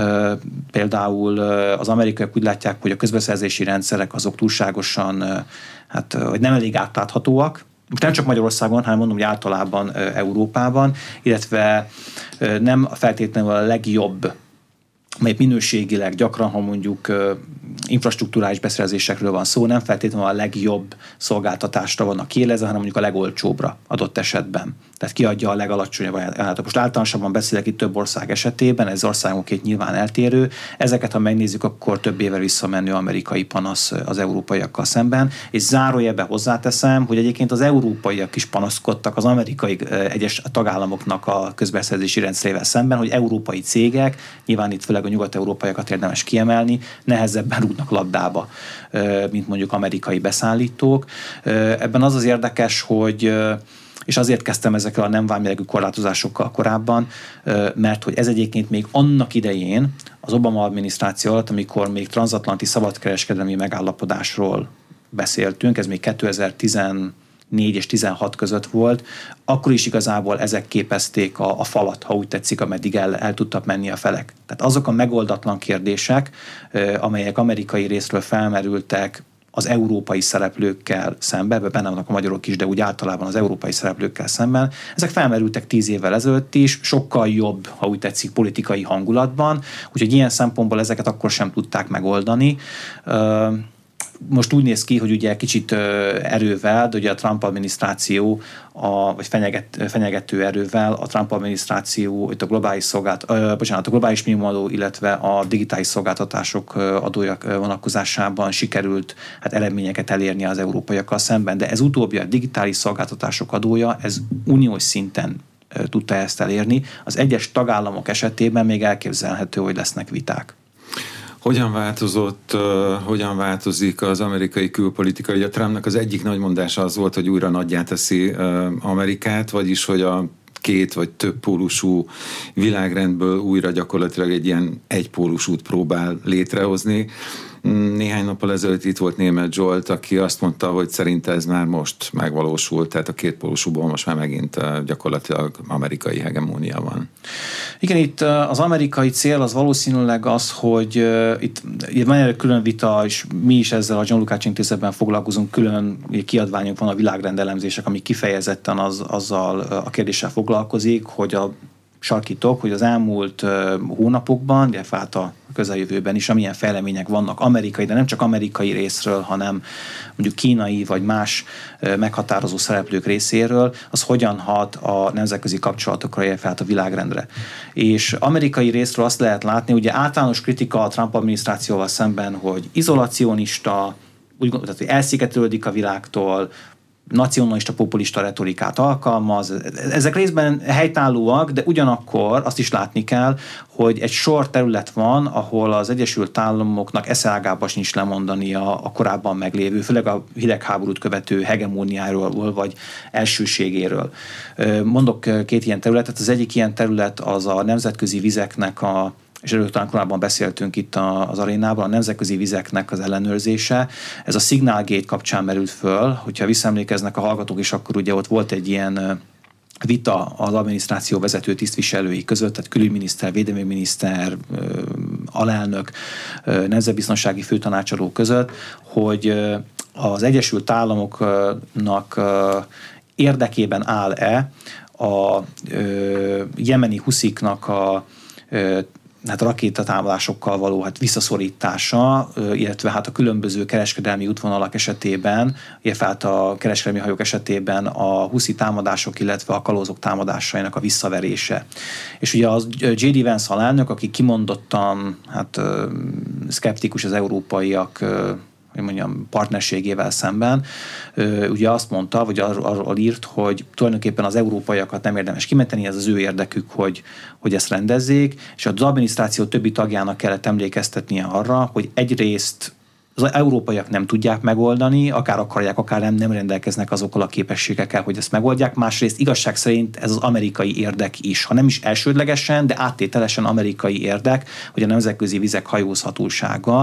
Speaker 2: Például az amerikaiak úgy látják, hogy a közbeszerzési rendszerek azok túlságosan, hát, hogy nem elég átláthatóak, nem csak Magyarországon, hanem mondom, hogy általában Európában, illetve nem feltétlenül a legjobb mely minőségileg gyakran, ha mondjuk infrastruktúrális beszerzésekről van szó, nem feltétlenül a legjobb szolgáltatásra vannak kiélezve, hanem mondjuk a legolcsóbbra adott esetben. Tehát kiadja a legalacsonyabb ajánlatot. Most általánosabban beszélek itt több ország esetében, ez országonként nyilván eltérő. Ezeket, ha megnézzük, akkor több éve visszamenő amerikai panasz az európaiakkal szemben. És zárójelbe hozzáteszem, hogy egyébként az európaiak is panaszkodtak az amerikai egyes tagállamoknak a közbeszerzési rendszerével szemben, hogy európai cégek, nyilván itt főleg a nyugat-európaiakat érdemes kiemelni, nehezebben rúgnak labdába, mint mondjuk amerikai beszállítók. Ebben az az érdekes, hogy és azért kezdtem ezekkel a nem vámjellegű korlátozásokkal korábban, mert hogy ez egyébként még annak idején, az Obama adminisztráció alatt, amikor még transatlanti szabadkereskedelmi megállapodásról beszéltünk, ez még kétezer-tizennégy és tizenhat között volt, akkor is igazából ezek képezték a, a falat, ha úgy tetszik, ameddig el, el tudtak menni a felek. Tehát azok a megoldatlan kérdések, amelyek amerikai részről felmerültek, az európai szereplőkkel szemben, ebben benne vannak a magyarok is, de úgy általában az európai szereplőkkel szemben. Ezek felmerültek tíz évvel ezelőtt is, sokkal jobb, ha úgy tetszik, politikai hangulatban, úgyhogy ilyen szempontból ezeket akkor sem tudták megoldani. Most úgy néz ki, hogy ugye kicsit erővel, de ugye a Trump adminisztráció, a, vagy fenyeget, fenyegető erővel a Trump adminisztráció itt a globális szolgált, ö, bocsánat, a globális minimumadó, illetve a digitális szolgáltatások adója vonatkozásában sikerült hát eredményeket elérni az európaiakkal szemben, de ez utóbbi a digitális szolgáltatások adója, ez uniós szinten tudta ezt elérni. Az egyes tagállamok esetében még elképzelhető, hogy lesznek viták.
Speaker 1: Hogyan változott, uh, hogyan változik az amerikai külpolitika? Ugye a Trumpnak az egyik nagy mondása az volt, hogy újra nagyjá teszi uh, Amerikát, vagyis hogy a két vagy több pólusú világrendből újra gyakorlatilag egy ilyen egypólusút próbál létrehozni. Néhány nappal ezelőtt itt volt Németh Zsolt, aki azt mondta, hogy szerinte ez már most megvalósult, tehát a kétpólusúból most már megint gyakorlatilag amerikai hegemónia van.
Speaker 2: Igen, itt az amerikai cél az valószínűleg az, hogy itt, itt van egy külön vita, és mi is ezzel a John Lukács intézetben foglalkozunk, külön kiadványunk van a világrendelemzések, ami kifejezetten az, azzal a kérdéssel foglalkozik, hogy a sarkítok, hogy az elmúlt hónapokban, illetve hát a közeljövőben is, amilyen fejlemények vannak amerikai, de nem csak amerikai részről, hanem mondjuk kínai vagy más meghatározó szereplők részéről, az hogyan hat a nemzetközi kapcsolatokra, illetve hát a világrendre. És amerikai részről azt lehet látni, ugye általános kritika a Trump adminisztrációval szemben, hogy izolacionista, úgy gondolod, hogy elszigetelődik a világtól, nacionalista, populista retorikát alkalmaz. Ezek részben helytállóak, de ugyanakkor azt is látni kell, hogy egy sor terület van, ahol az Egyesült Államoknak eszágába sincs lemondani a, a korábban meglévő, főleg a hidegháborút követő hegemóniáról vagy elsőségéről. Mondok két ilyen területet. Az egyik ilyen terület az a nemzetközi vizeknek a és erről talán korábban beszéltünk itt az arénában, a nemzetközi vizeknek az ellenőrzése. Ez a Signal Gate kapcsán merült föl, hogyha visszaemlékeznek a hallgatók is, akkor ugye ott volt egy ilyen vita az adminisztráció vezető tisztviselői között, tehát külügyminiszter, védelmi miniszter, alelnök, nemzetbiztonsági főtanácsadó között, hogy az Egyesült Államoknak érdekében áll-e a jemeni husziknak a hát rakétatámadásokkal való hát visszaszorítása, illetve hát a különböző kereskedelmi útvonalak esetében, illetve hát a kereskedelmi hajók esetében a huszi támadások, illetve a kalózok támadásainak a visszaverése. És ugye az jé dé Vance alelnök, aki kimondottan hát szkeptikus az európaiak hogy mondjam, partnerségével szemben, ugye azt mondta, vagy arról írt, hogy tulajdonképpen az európaiakat nem érdemes kimenteni, ez az ő érdekük, hogy, hogy ezt rendezzék, és az adminisztráció többi tagjának kellett emlékeztetnie arra, hogy egyrészt az európaiak nem tudják megoldani, akár akarják, akár nem, nem rendelkeznek azokkal a képességekkel, hogy ezt megoldják. Másrészt igazság szerint ez az amerikai érdek is, ha nem is elsődlegesen, de áttételesen amerikai érdek, hogy a nemzetközi vizek hajózhatósága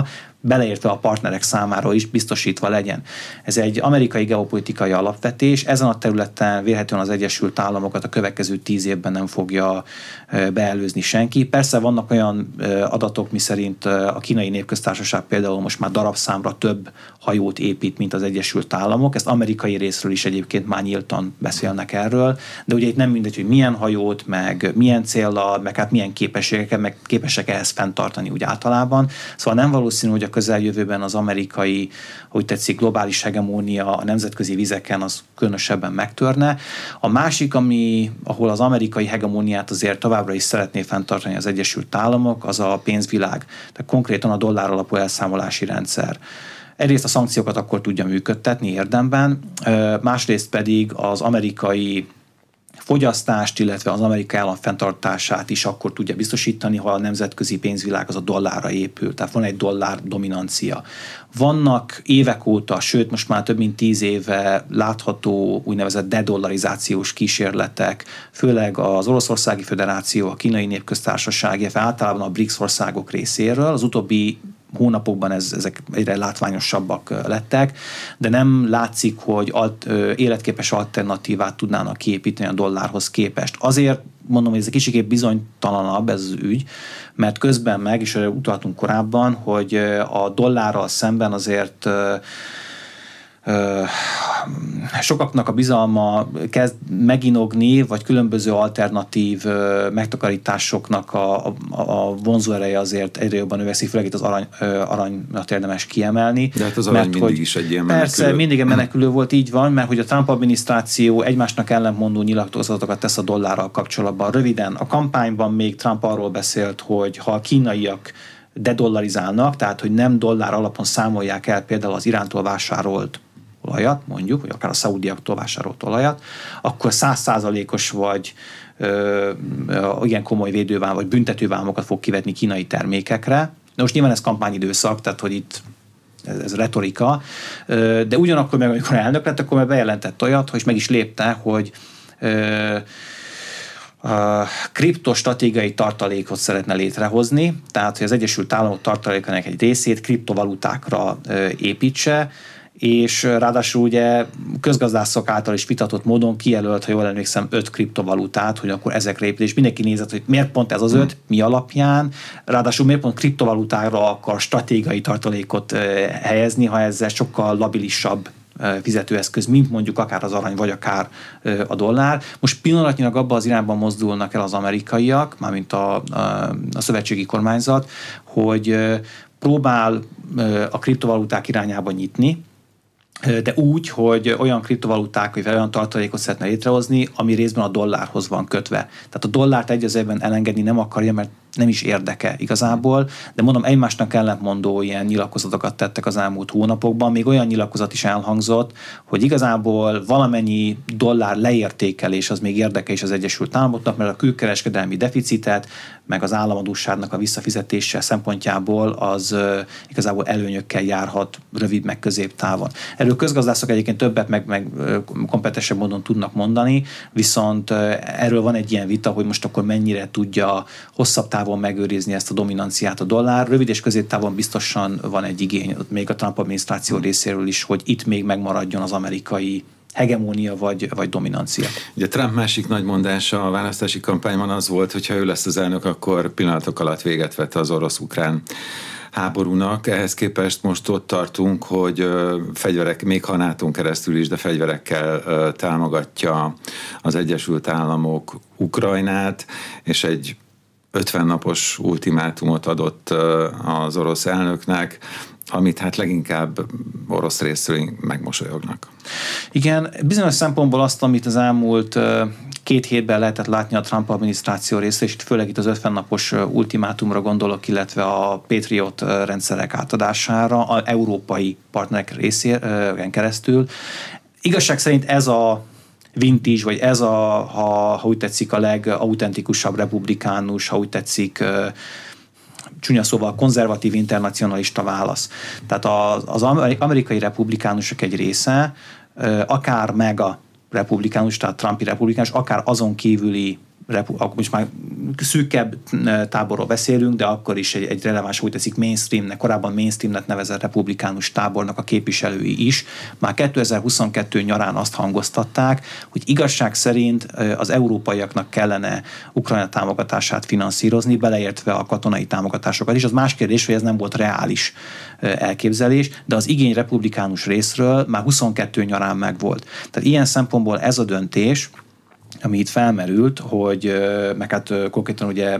Speaker 2: beleértve a partnerek számára is biztosítva legyen. Ez egy amerikai geopolitikai alapvetés, ezen a területen vélhetően az Egyesült Államokat a következő tíz évben nem fogja beelőzni senki. Persze vannak olyan adatok, miszerint a Kínai Népköztársaság például most már darabszámra több hajót épít, mint az Egyesült Államok. Ezt amerikai részről is egyébként már nyíltan beszélnek erről, de ugye itt nem mindegy, hogy milyen hajót, meg milyen céllal, meg hát milyen képességeket, meg képesek ehhez fenntartani úgy általában. Szóval nem valószínű, hogy a közeljövőben az amerikai, hogy tetszik, globális hegemónia a nemzetközi vizeken az különösebben megtörne. A másik, ami, ahol az amerikai hegemóniát azért továbbra is szeretné fenntartani az Egyesült Államok, az a pénzvilág, tehát konkrétan a dollár alapú elszámolási rendszer. Egyrészt a szankciókat akkor tudja működtetni érdemben, másrészt pedig az amerikai fogyasztást, illetve az amerikai állam fenntartását is akkor tudja biztosítani, ha a nemzetközi pénzvilág az a dollárra épül. Tehát van egy dollár dominancia. Vannak évek óta, sőt most már több mint tíz éve látható úgynevezett dedollarizációs kísérletek, főleg az Oroszországi Föderáció, a Kínai Népköztársaság, illetve általában a BRICS országok részéről. Az utóbbi hónapokban ez, ezek egyre látványosabbak lettek, de nem látszik, hogy alt, ö, életképes alternatívát tudnának kiépíteni a dollárhoz képest. Azért mondom, hogy ez egy kicsikét bizonytalanabb ez az ügy, mert közben meg, és erre utaltunk korábban, hogy a dollárral szemben azért ö, sokaknak a bizalma kezd meginogni, vagy különböző alternatív megtakarításoknak a, a, a vonzóereje azért egyre jobban növekszik, főleg itt az arany, aranyat érdemes kiemelni.
Speaker 1: De hát az arany mindig hogy, is egy ilyen
Speaker 2: menekülő. Persze, mindig egy menekülő volt, így van, mert hogy a Trump adminisztráció egymásnak ellentmondó nyilatkozatokat tesz a dollárral kapcsolatban. Röviden, a kampányban még Trump arról beszélt, hogy ha a kínaiak dedollarizálnak, tehát hogy nem dollár alapon számolják el például az Irántól vásárolt olajat, mondjuk, vagy akár a szaudiaktól vásárolt olajat, akkor száz százalékos vagy ö, ö, igen komoly védővám, vagy büntetővámokat fog kivetni kínai termékekre. De most nyilván ez kampányidőszak, tehát hogy itt ez, ez retorika, ö, de ugyanakkor meg, amikor elnök lett, akkor meg bejelentett olyat, hogy meg is lépte, hogy ö, a kriptostratégiai tartalékot szeretne létrehozni, tehát hogy az Egyesült Államok tartalékának egy részét kriptovalutákra ö, építse, és ráadásul ugye közgazdászok által is vitatott módon kijelölt, ha jól emlékszem, öt kriptovalutát, hogy akkor ezekre épít, és mindenki nézett, hogy miért pont ez az öt, mi alapján, ráadásul miért pont kriptovalutára akar stratégiai tartalékot helyezni, ha ezzel sokkal labilisabb fizetőeszköz, mint mondjuk akár az arany, vagy akár a dollár. Most pillanatnyilag abban az irányban mozdulnak el az amerikaiak, mármint a, a, a szövetségi kormányzat, hogy próbál a kriptovaluták irányába nyitni, de úgy, hogy olyan kriptovaluták, vagy olyan tartalékot szeretne létrehozni, ami részben a dollárhoz van kötve. Tehát a dollárt egy az évben elengedni nem akarja, mert nem is érdeke igazából, de mondom, egymásnak ellentmondó ilyen nyilatkozatokat tettek az elmúlt hónapokban, még olyan nyilatkozat is elhangzott, hogy igazából valamennyi dollár leértékelés az még érdeke is az Egyesült Államoknak, mert a külkereskedelmi deficitet, meg az államadósságnak a visszafizetése szempontjából az uh, igazából előnyökkel járhat rövid meg középtávon. Erről közgazdászok egyébként többet meg, meg uh, kompetensebb módon tudnak mondani, viszont uh, erről van egy ilyen vita, hogy most akkor mennyire tudja hosszabb távon megőrizni ezt a dominanciát a dollár. Rövid és középtávon biztosan van egy igény, még a Trump adminisztráció részéről is, hogy itt még megmaradjon az amerikai hegemónia vagy, vagy dominancia.
Speaker 1: Ugye Trump másik nagy mondása a választási kampányban az volt, hogy ha ő lesz az elnök, akkor pillanatok alatt véget vett az orosz-ukrán háborúnak. Ehhez képest most ott tartunk, hogy fegyverek, még ha nátón keresztül is, de fegyverekkel támogatja az Egyesült Államok Ukrajnát, és egy ötven napos ultimátumot adott az orosz elnöknek, amit hát leginkább orosz részről megmosolyognak.
Speaker 2: Igen, bizonyos szempontból azt, amit az elmúlt két hétben lehetett látni a Trump adminisztráció részéről, és itt főleg itt az ötven napos ultimátumra gondolok, illetve a Patriot rendszerek átadására, az európai partnerek részén keresztül. Igazság szerint ez a vintage, vagy ez a, ha, ha úgy tetszik, a legautentikusabb republikánus, ha úgy tetszik, csúnya szóval konzervatív internacionalista válasz. Tehát az amerikai republikánusok egy része, akár mega republikánus, tehát Trumpi republikánus, akár azon kívüli akkor most már szűkebb táborról beszélünk, de akkor is egy, egy releváns, úgy teszik mainstreamnek, korábban mainstreamnek nevezett republikánus tábornak a képviselői is már kétezer-huszonkettő nyarán azt hangoztatták, hogy igazság szerint az európaiaknak kellene Ukrajna támogatását finanszírozni, beleértve a katonai támogatásokat is. Az más kérdés, hogy ez nem volt reális elképzelés, de az igény republikánus részről már huszonkettő nyarán megvolt. Tehát ilyen szempontból ez a döntés, ami itt felmerült, hogy meg hát konkrétan ugye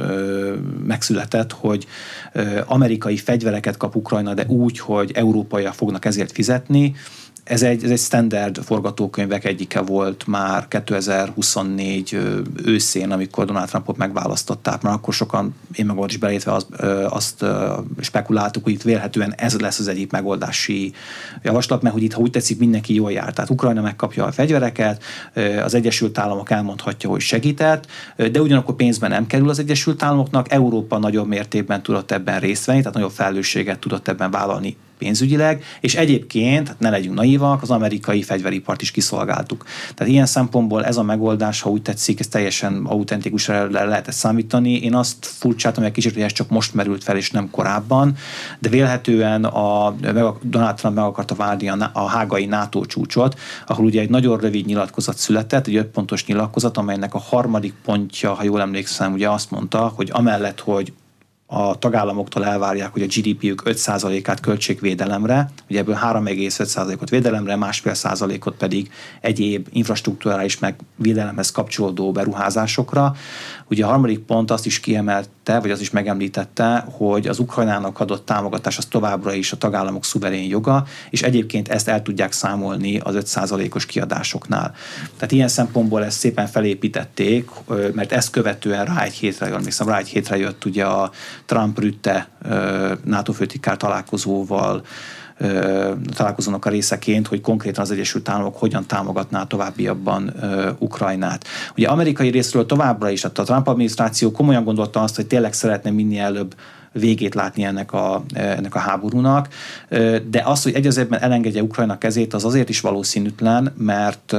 Speaker 2: megszületett, hogy amerikai fegyvereket kap Ukrajna, de úgy, hogy európaiak fognak ezért fizetni. Ez egy, ez egy standard forgatókönyvek egyike volt már kétezer-huszonnégy őszén, amikor Donald Trumpot megválasztották, mert akkor sokan, én meg is belétve azt, azt spekuláltuk, hogy itt vélhetően ez lesz az egyik megoldási javaslat, mert hogy itt, ha úgy tetszik, mindenki jól jár. Tehát Ukrajna megkapja a fegyvereket, az Egyesült Államok elmondhatja, hogy segített, de ugyanakkor pénzben nem kerül az Egyesült Államoknak, Európa nagyobb mértékben tudott ebben részt venni, tehát nagyobb felelősséget tudott ebben vállalni pénzügyileg, és egyébként, ne legyünk naívak, az amerikai fegyveripart is kiszolgáltuk. Tehát ilyen szempontból ez a megoldás, ha úgy tetszik, ez teljesen autentikusra le lehetett számítani. Én azt furcsáltam egy kicsit, hogy ez csak most merült fel, és nem korábban, de vélhetően a, Donald Trump meg akarta várni a, a hágai NATO csúcsot, ahol ugye egy nagyon rövid nyilatkozat született, egy öt pontos nyilatkozat, amelynek a harmadik pontja, ha jól emlékszem, ugye azt mondta, hogy amellett, hogy a tagállamoktól elvárják, hogy a gé dé pé-ük öt százalékát költsék védelemre, ugye ebből három egész öt százalékot védelemre, másfél százalékot pedig egyéb infrastruktúrális meg védelemhez kapcsolódó beruházásokra. Ugye a harmadik pont azt is kiemelte, vagy azt is megemlítette, hogy az Ukrajnának adott támogatás az továbbra is a tagállamok szuverén joga, és egyébként ezt el tudják számolni az öt százalékos kiadásoknál. Tehát ilyen szempontból ezt szépen felépítették, mert ezt követően rá egy hétre, emlékszem, rá egy hétre jött ugye a Trump-Rütte NATO főtitkár találkozóval, találkozónak a részeként, hogy konkrétan az Egyesült Államok hogyan támogatná továbbiabban Ukrajnát. Ugye amerikai részről továbbra is, a Trump adminisztráció komolyan gondolta azt, hogy tényleg szeretne minél előbb végét látni ennek a, ennek a háborúnak, de az, hogy egy az egyben elengedje Ukrajna kezét, az azért is valószínűtlen, mert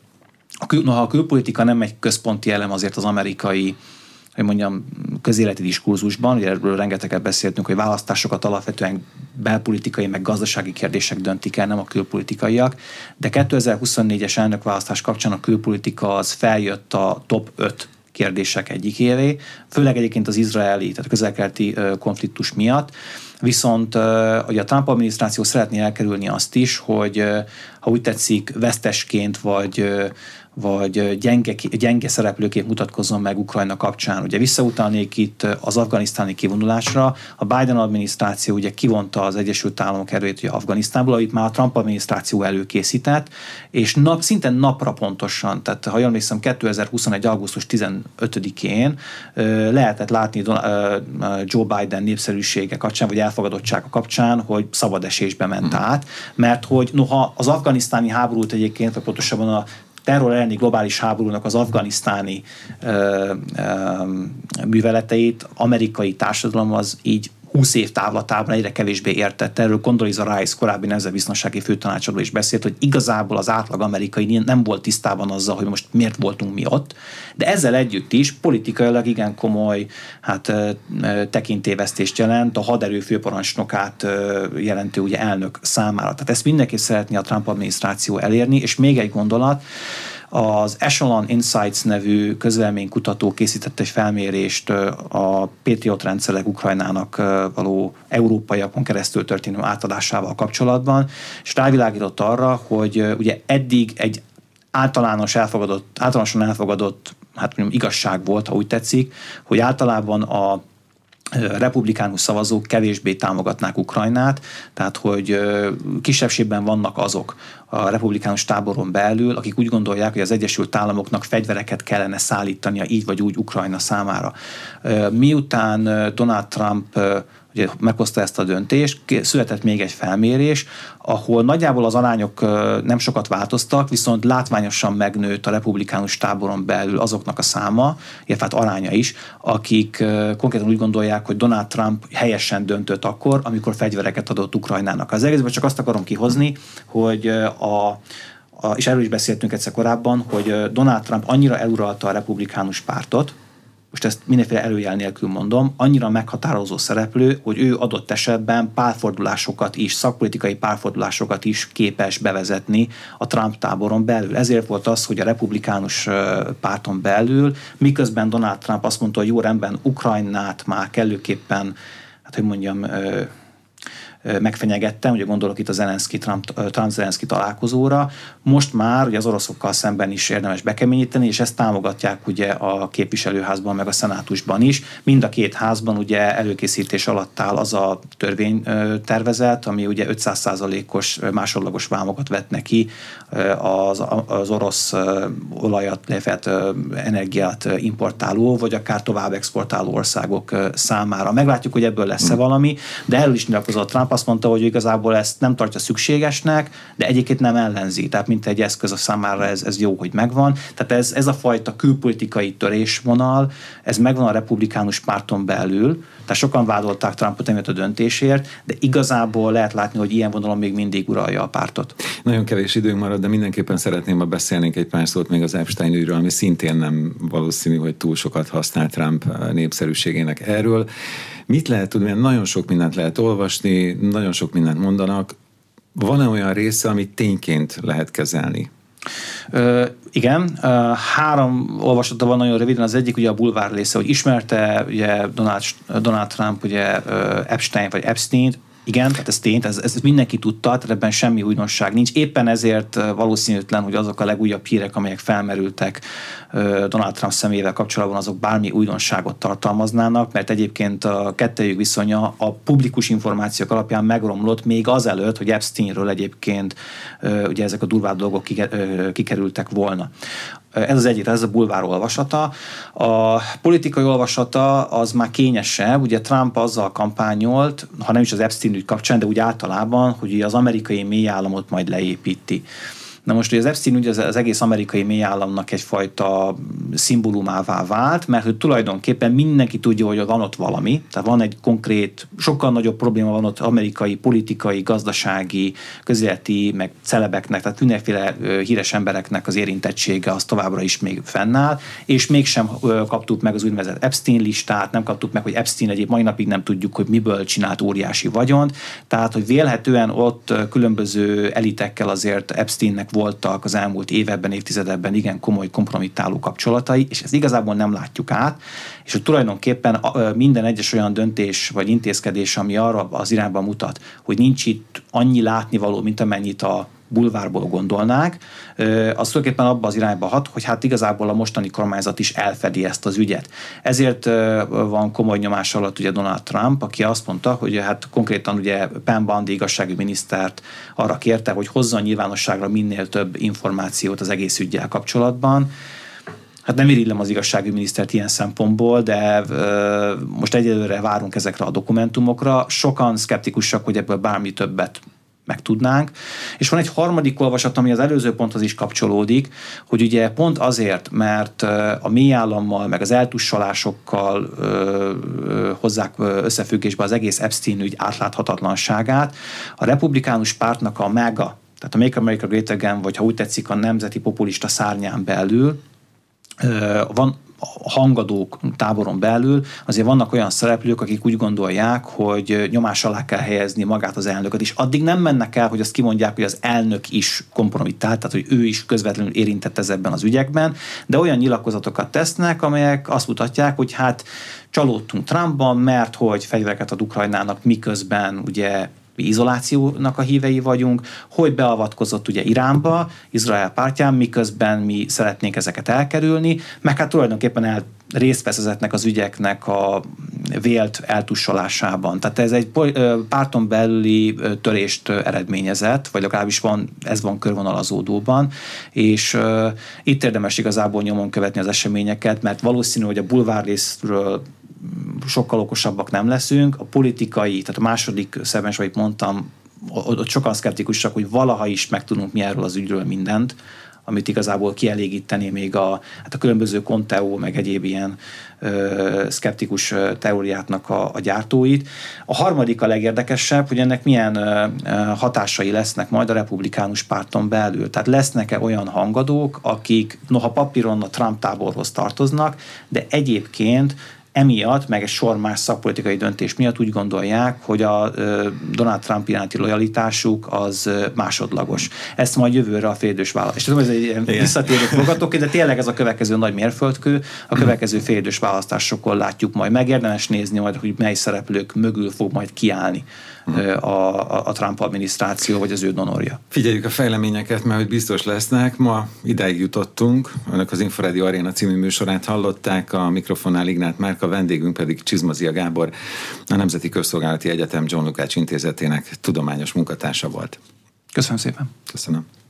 Speaker 2: a kül, noha a külpolitika nem egy központi elem azért az amerikai, hogy mondjam, közéleti diskurzusban, ugye erről rengeteget beszéltünk, hogy választásokat alapvetően belpolitikai, meg gazdasági kérdések döntik el, nem a külpolitikaiak, de kétezer-huszonnégyes elnökválasztás kapcsán a külpolitika az feljött a top öt kérdések egyikévé, főleg egyébként az izraeli, tehát a közel-keleti konfliktus miatt, viszont ugye a Trump adminisztráció szeretné elkerülni azt is, hogy ha úgy tetszik, vesztesként vagy vagy gyenge, gyenge szereplőként mutatkozzon meg Ukrajna kapcsán. Ugye visszautalnék itt az afganisztáni kivonulásra. A Biden adminisztráció ugye kivonta az Egyesült Államok erőt ugye Afganisztánból, amit már a Trump adminisztráció előkészített, és nap, szinte napra pontosan, tehát ha jól emlékszem, kétezer-huszonegy. augusztus tizenötödikén lehetett látni Joe Biden népszerűsége kapcsán, vagy elfogadottsága kapcsán, hogy szabad esésbe ment hmm. át, mert hogy noha az afganisztáni háborút egyébként, vagy pontosabban a terror elleni globális háborúnak az afganisztáni ö, ö, műveleteit amerikai társadalom az így húsz év távlatában egyre kevésbé értett. Erről Condoleezza Rice, korábbi nemzetbiztonsági főtanácsadó is beszélt, hogy igazából az átlag amerikai nem volt tisztában azzal, hogy most miért voltunk mi ott, de ezzel együtt is politikailag igen komoly hát, tekintélyvesztést jelent a haderő főparancsnokát jelentő ugye elnök számára. Tehát ezt mindenki szeretné a Trump adminisztráció elérni, és még egy gondolat, az Echelon Insights nevű közvéleménykutató készített egy felmérést a Patriot rendszerek Ukrajnának való európaiakon keresztül történő átadásával kapcsolatban, és rávilágított arra, hogy ugye eddig egy általános elfogadott, általánosan elfogadott hát mondjam, igazság volt, ha úgy tetszik, hogy általában a republikánus szavazók kevésbé támogatnák Ukrajnát, tehát hogy kisebbségben vannak azok a republikánus táboron belül, akik úgy gondolják, hogy az Egyesült Államoknak fegyvereket kellene szállítania így vagy úgy Ukrajna számára. Miután Donald Trump ugye meghozta ezt a döntést, született még egy felmérés, ahol nagyjából az arányok nem sokat változtak, viszont látványosan megnőtt a republikánus táboron belül azoknak a száma, illetve hát aránya is, akik konkrétan úgy gondolják, hogy Donald Trump helyesen döntött akkor, amikor fegyvereket adott Ukrajnának. Az egészben csak azt akarom kihozni, hogy a és erről is beszéltünk egyszer korábban, hogy Donald Trump annyira eluralta a republikánus pártot, most ezt mindenféle előjel nélkül mondom, annyira meghatározó szereplő, hogy ő adott esetben párfordulásokat is, szakpolitikai párfordulásokat is képes bevezetni a Trump táboron belül. Ezért volt az, hogy a republikánus párton belül, miközben Donald Trump azt mondta, hogy jó rendben Ukrajnát már kellőképpen, hát hogy mondjam, megfenyegettem, ugye gondolok itt a Zelenszky, Trump, Trump-Zelenszky találkozóra. Most már ugye az oroszokkal szemben is érdemes bekeményíteni, és ezt támogatják ugye a képviselőházban, meg a szenátusban is. Mind a két házban ugye előkészítés alatt áll az a törvénytervezet, ami ugye ötszáz százalékos másodlagos vámokat vetne ki az, az orosz olajat, illetve energiát importáló, vagy akár tovább exportáló országok számára. Meglátjuk, hogy ebből lesz-e valami, de erről is nyilatkozott Trump, azt mondta, hogy igazából ezt nem tartja szükségesnek, de egyébként nem ellenzi. Tehát mint egy eszköz a számára ez, ez jó, hogy megvan. Tehát ez, ez a fajta külpolitikai törésvonal, ez megvan a republikánus párton belül, tehát sokan vádolták Trumpot emiatt a döntésért, de igazából lehet látni, hogy ilyen vonalon még mindig uralja a pártot.
Speaker 1: Nagyon kevés időnk marad, de mindenképpen szeretném, ha beszélnénk egy pár szót még az Epstein ügyről, ami szintén nem valószínű, hogy túl sokat használ Trump népszerűségének erről. Mit lehet tudni? Mert nagyon sok mindent lehet olvasni, nagyon sok mindent mondanak. Van-e olyan része, amit tényként lehet kezelni?
Speaker 2: Ö, igen, három olvasata van nagyon röviden. Az egyik ugye a bulvár része, hogy ismerte ugye Donald, Donald Trump ugye Epstein vagy Epstein-t. Igen, tehát ez tény, ez, ez mindenki tudta, tehát ebben semmi újdonság nincs. Éppen ezért valószínűtlen, hogy azok a legújabb hírek, amelyek felmerültek Donald Trump személyével kapcsolatban, azok bármi újdonságot tartalmaznának, mert egyébként a kettejük viszonya a publikus információk alapján megromlott még azelőtt, hogy Epsteinről egyébként ugye ezek a durvább dolgok kikerültek volna. Ez az egyik, ez a bulvár olvasata. A politikai olvasata az már kényesebb, ugye Trump azzal kampányolt, ha nem is az Epstein ügy kapcsán, de úgy általában, hogy az amerikai mélyállamot majd leépíti. Na most, hogy az Epstein ugye az, az egész amerikai mélyállamnak egyfajta szimbólumává vált, mert hogy tulajdonképpen mindenki tudja, hogy van ott valami, tehát van egy konkrét, sokkal nagyobb probléma van ott amerikai, politikai, gazdasági, közéleti, meg celebeknek, tehát mindenféle híres embereknek az érintettsége az továbbra is még fennáll, és mégsem kaptuk meg az úgynevezett Epstein listát, nem kaptuk meg, hogy Epstein egyéb mai napig nem tudjuk, hogy miből csinált óriási vagyont, tehát, hogy vélhetően ott különböző elitekkel azért Epsteinnek voltak az elmúlt években, évtizedekben igen komoly kompromittáló kapcsolatai, és ezt igazából nem látjuk át, és hogy tulajdonképpen minden egyes olyan döntés vagy intézkedés, ami arra az irányba mutat, hogy nincs itt annyi látnivaló, mint amennyit a bulvárból gondolnák, az tulajdonképpen abba az irányba hat, hogy hát igazából a mostani kormányzat is elfedi ezt az ügyet. Ezért van komoly nyomás alatt ugye Donald Trump, aki azt mondta, hogy hát konkrétan ugye Pam Bondi igazságügyi minisztert arra kérte, hogy hozzon nyilvánosságra minél több információt az egész üggyel kapcsolatban. Hát nem irigylem az igazságügyi minisztert ilyen szempontból, de ö, most egyelőre várunk ezekre a dokumentumokra. Sokan szkeptikusak, hogy ebből bármi többet megtudnánk. És van egy harmadik olvasat, ami az előző ponthoz is kapcsolódik, hogy ugye pont azért, mert a mélyállammal, meg az eltussolásokkal ö, ö, hozzák összefüggésbe az egész Epstein ügy átláthatatlanságát, a republikánus pártnak a MAGA, tehát a Make America Great Again, vagy ha úgy tetszik, a nemzeti populista szárnyán belül ö, van hangadók táboron belül, azért vannak olyan szereplők, akik úgy gondolják, hogy nyomás alá kell helyezni magát az elnököt, és addig nem mennek el, hogy azt kimondják, hogy az elnök is kompromittált, tehát hogy ő is közvetlenül érintett ezekben az ügyekben, de olyan nyilatkozatokat tesznek, amelyek azt mutatják, hogy hát csalódtunk Trumpban, mert hogy fegyvereket ad Ukrajnának, miközben ugye mi izolációnak a hívei vagyunk, hogy beavatkozott ugye Iránba, Izrael pártján, miközben mi szeretnénk ezeket elkerülni, meg hát tulajdonképpen el részt vezetnek az ügyeknek a vélt eltussolásában. Tehát ez egy párton belüli törést eredményezett, vagy legalábbis van, ez van körvonalazódóban, és uh, itt érdemes igazából nyomon követni az eseményeket, mert valószínű, hogy a bulvár részről sokkal okosabbak nem leszünk. A politikai, tehát a második szegmens, amit mondtam, ott sokan szkeptikusak, hogy valaha is megtudunk mi erről az ügyről mindent, amit igazából kielégíteni még a, hát a különböző Conteo, meg egyéb ilyen ö, szkeptikus teóriáknak a, a gyártóit. A harmadik a legérdekesebb, hogy ennek milyen ö, hatásai lesznek majd a republikánus párton belül. Tehát lesznek-e olyan hangadók, akik noha papíron a Trump táborhoz tartoznak, de egyébként emiatt, meg egy sor más szakpolitikai döntés miatt úgy gondolják, hogy a Donald Trump iránti lojalitásuk az másodlagos. Ezt majd jövőre a félidős választás. És tudom, ez egy visszatérő fogatók, de tényleg ez a következő nagy mérföldkő. A következő félidős választásokon látjuk majd. Megérdemes nézni majd, hogy mely szereplők mögül fog majd kiállni a, a, a Trump adminisztráció, vagy az ő donorja.
Speaker 1: Figyeljük a fejleményeket, mert hogy biztos lesznek. Ma idáig jutottunk. Önök az Inforádió Aréna című műsorát hallották, a mikrofonnál Ignát Márk, a vendégünk pedig Csizmazia Gábor, a Nemzeti Közszolgálati Egyetem John Lukács Intézetének tudományos munkatársa volt.
Speaker 2: Köszönöm szépen.
Speaker 1: Köszönöm.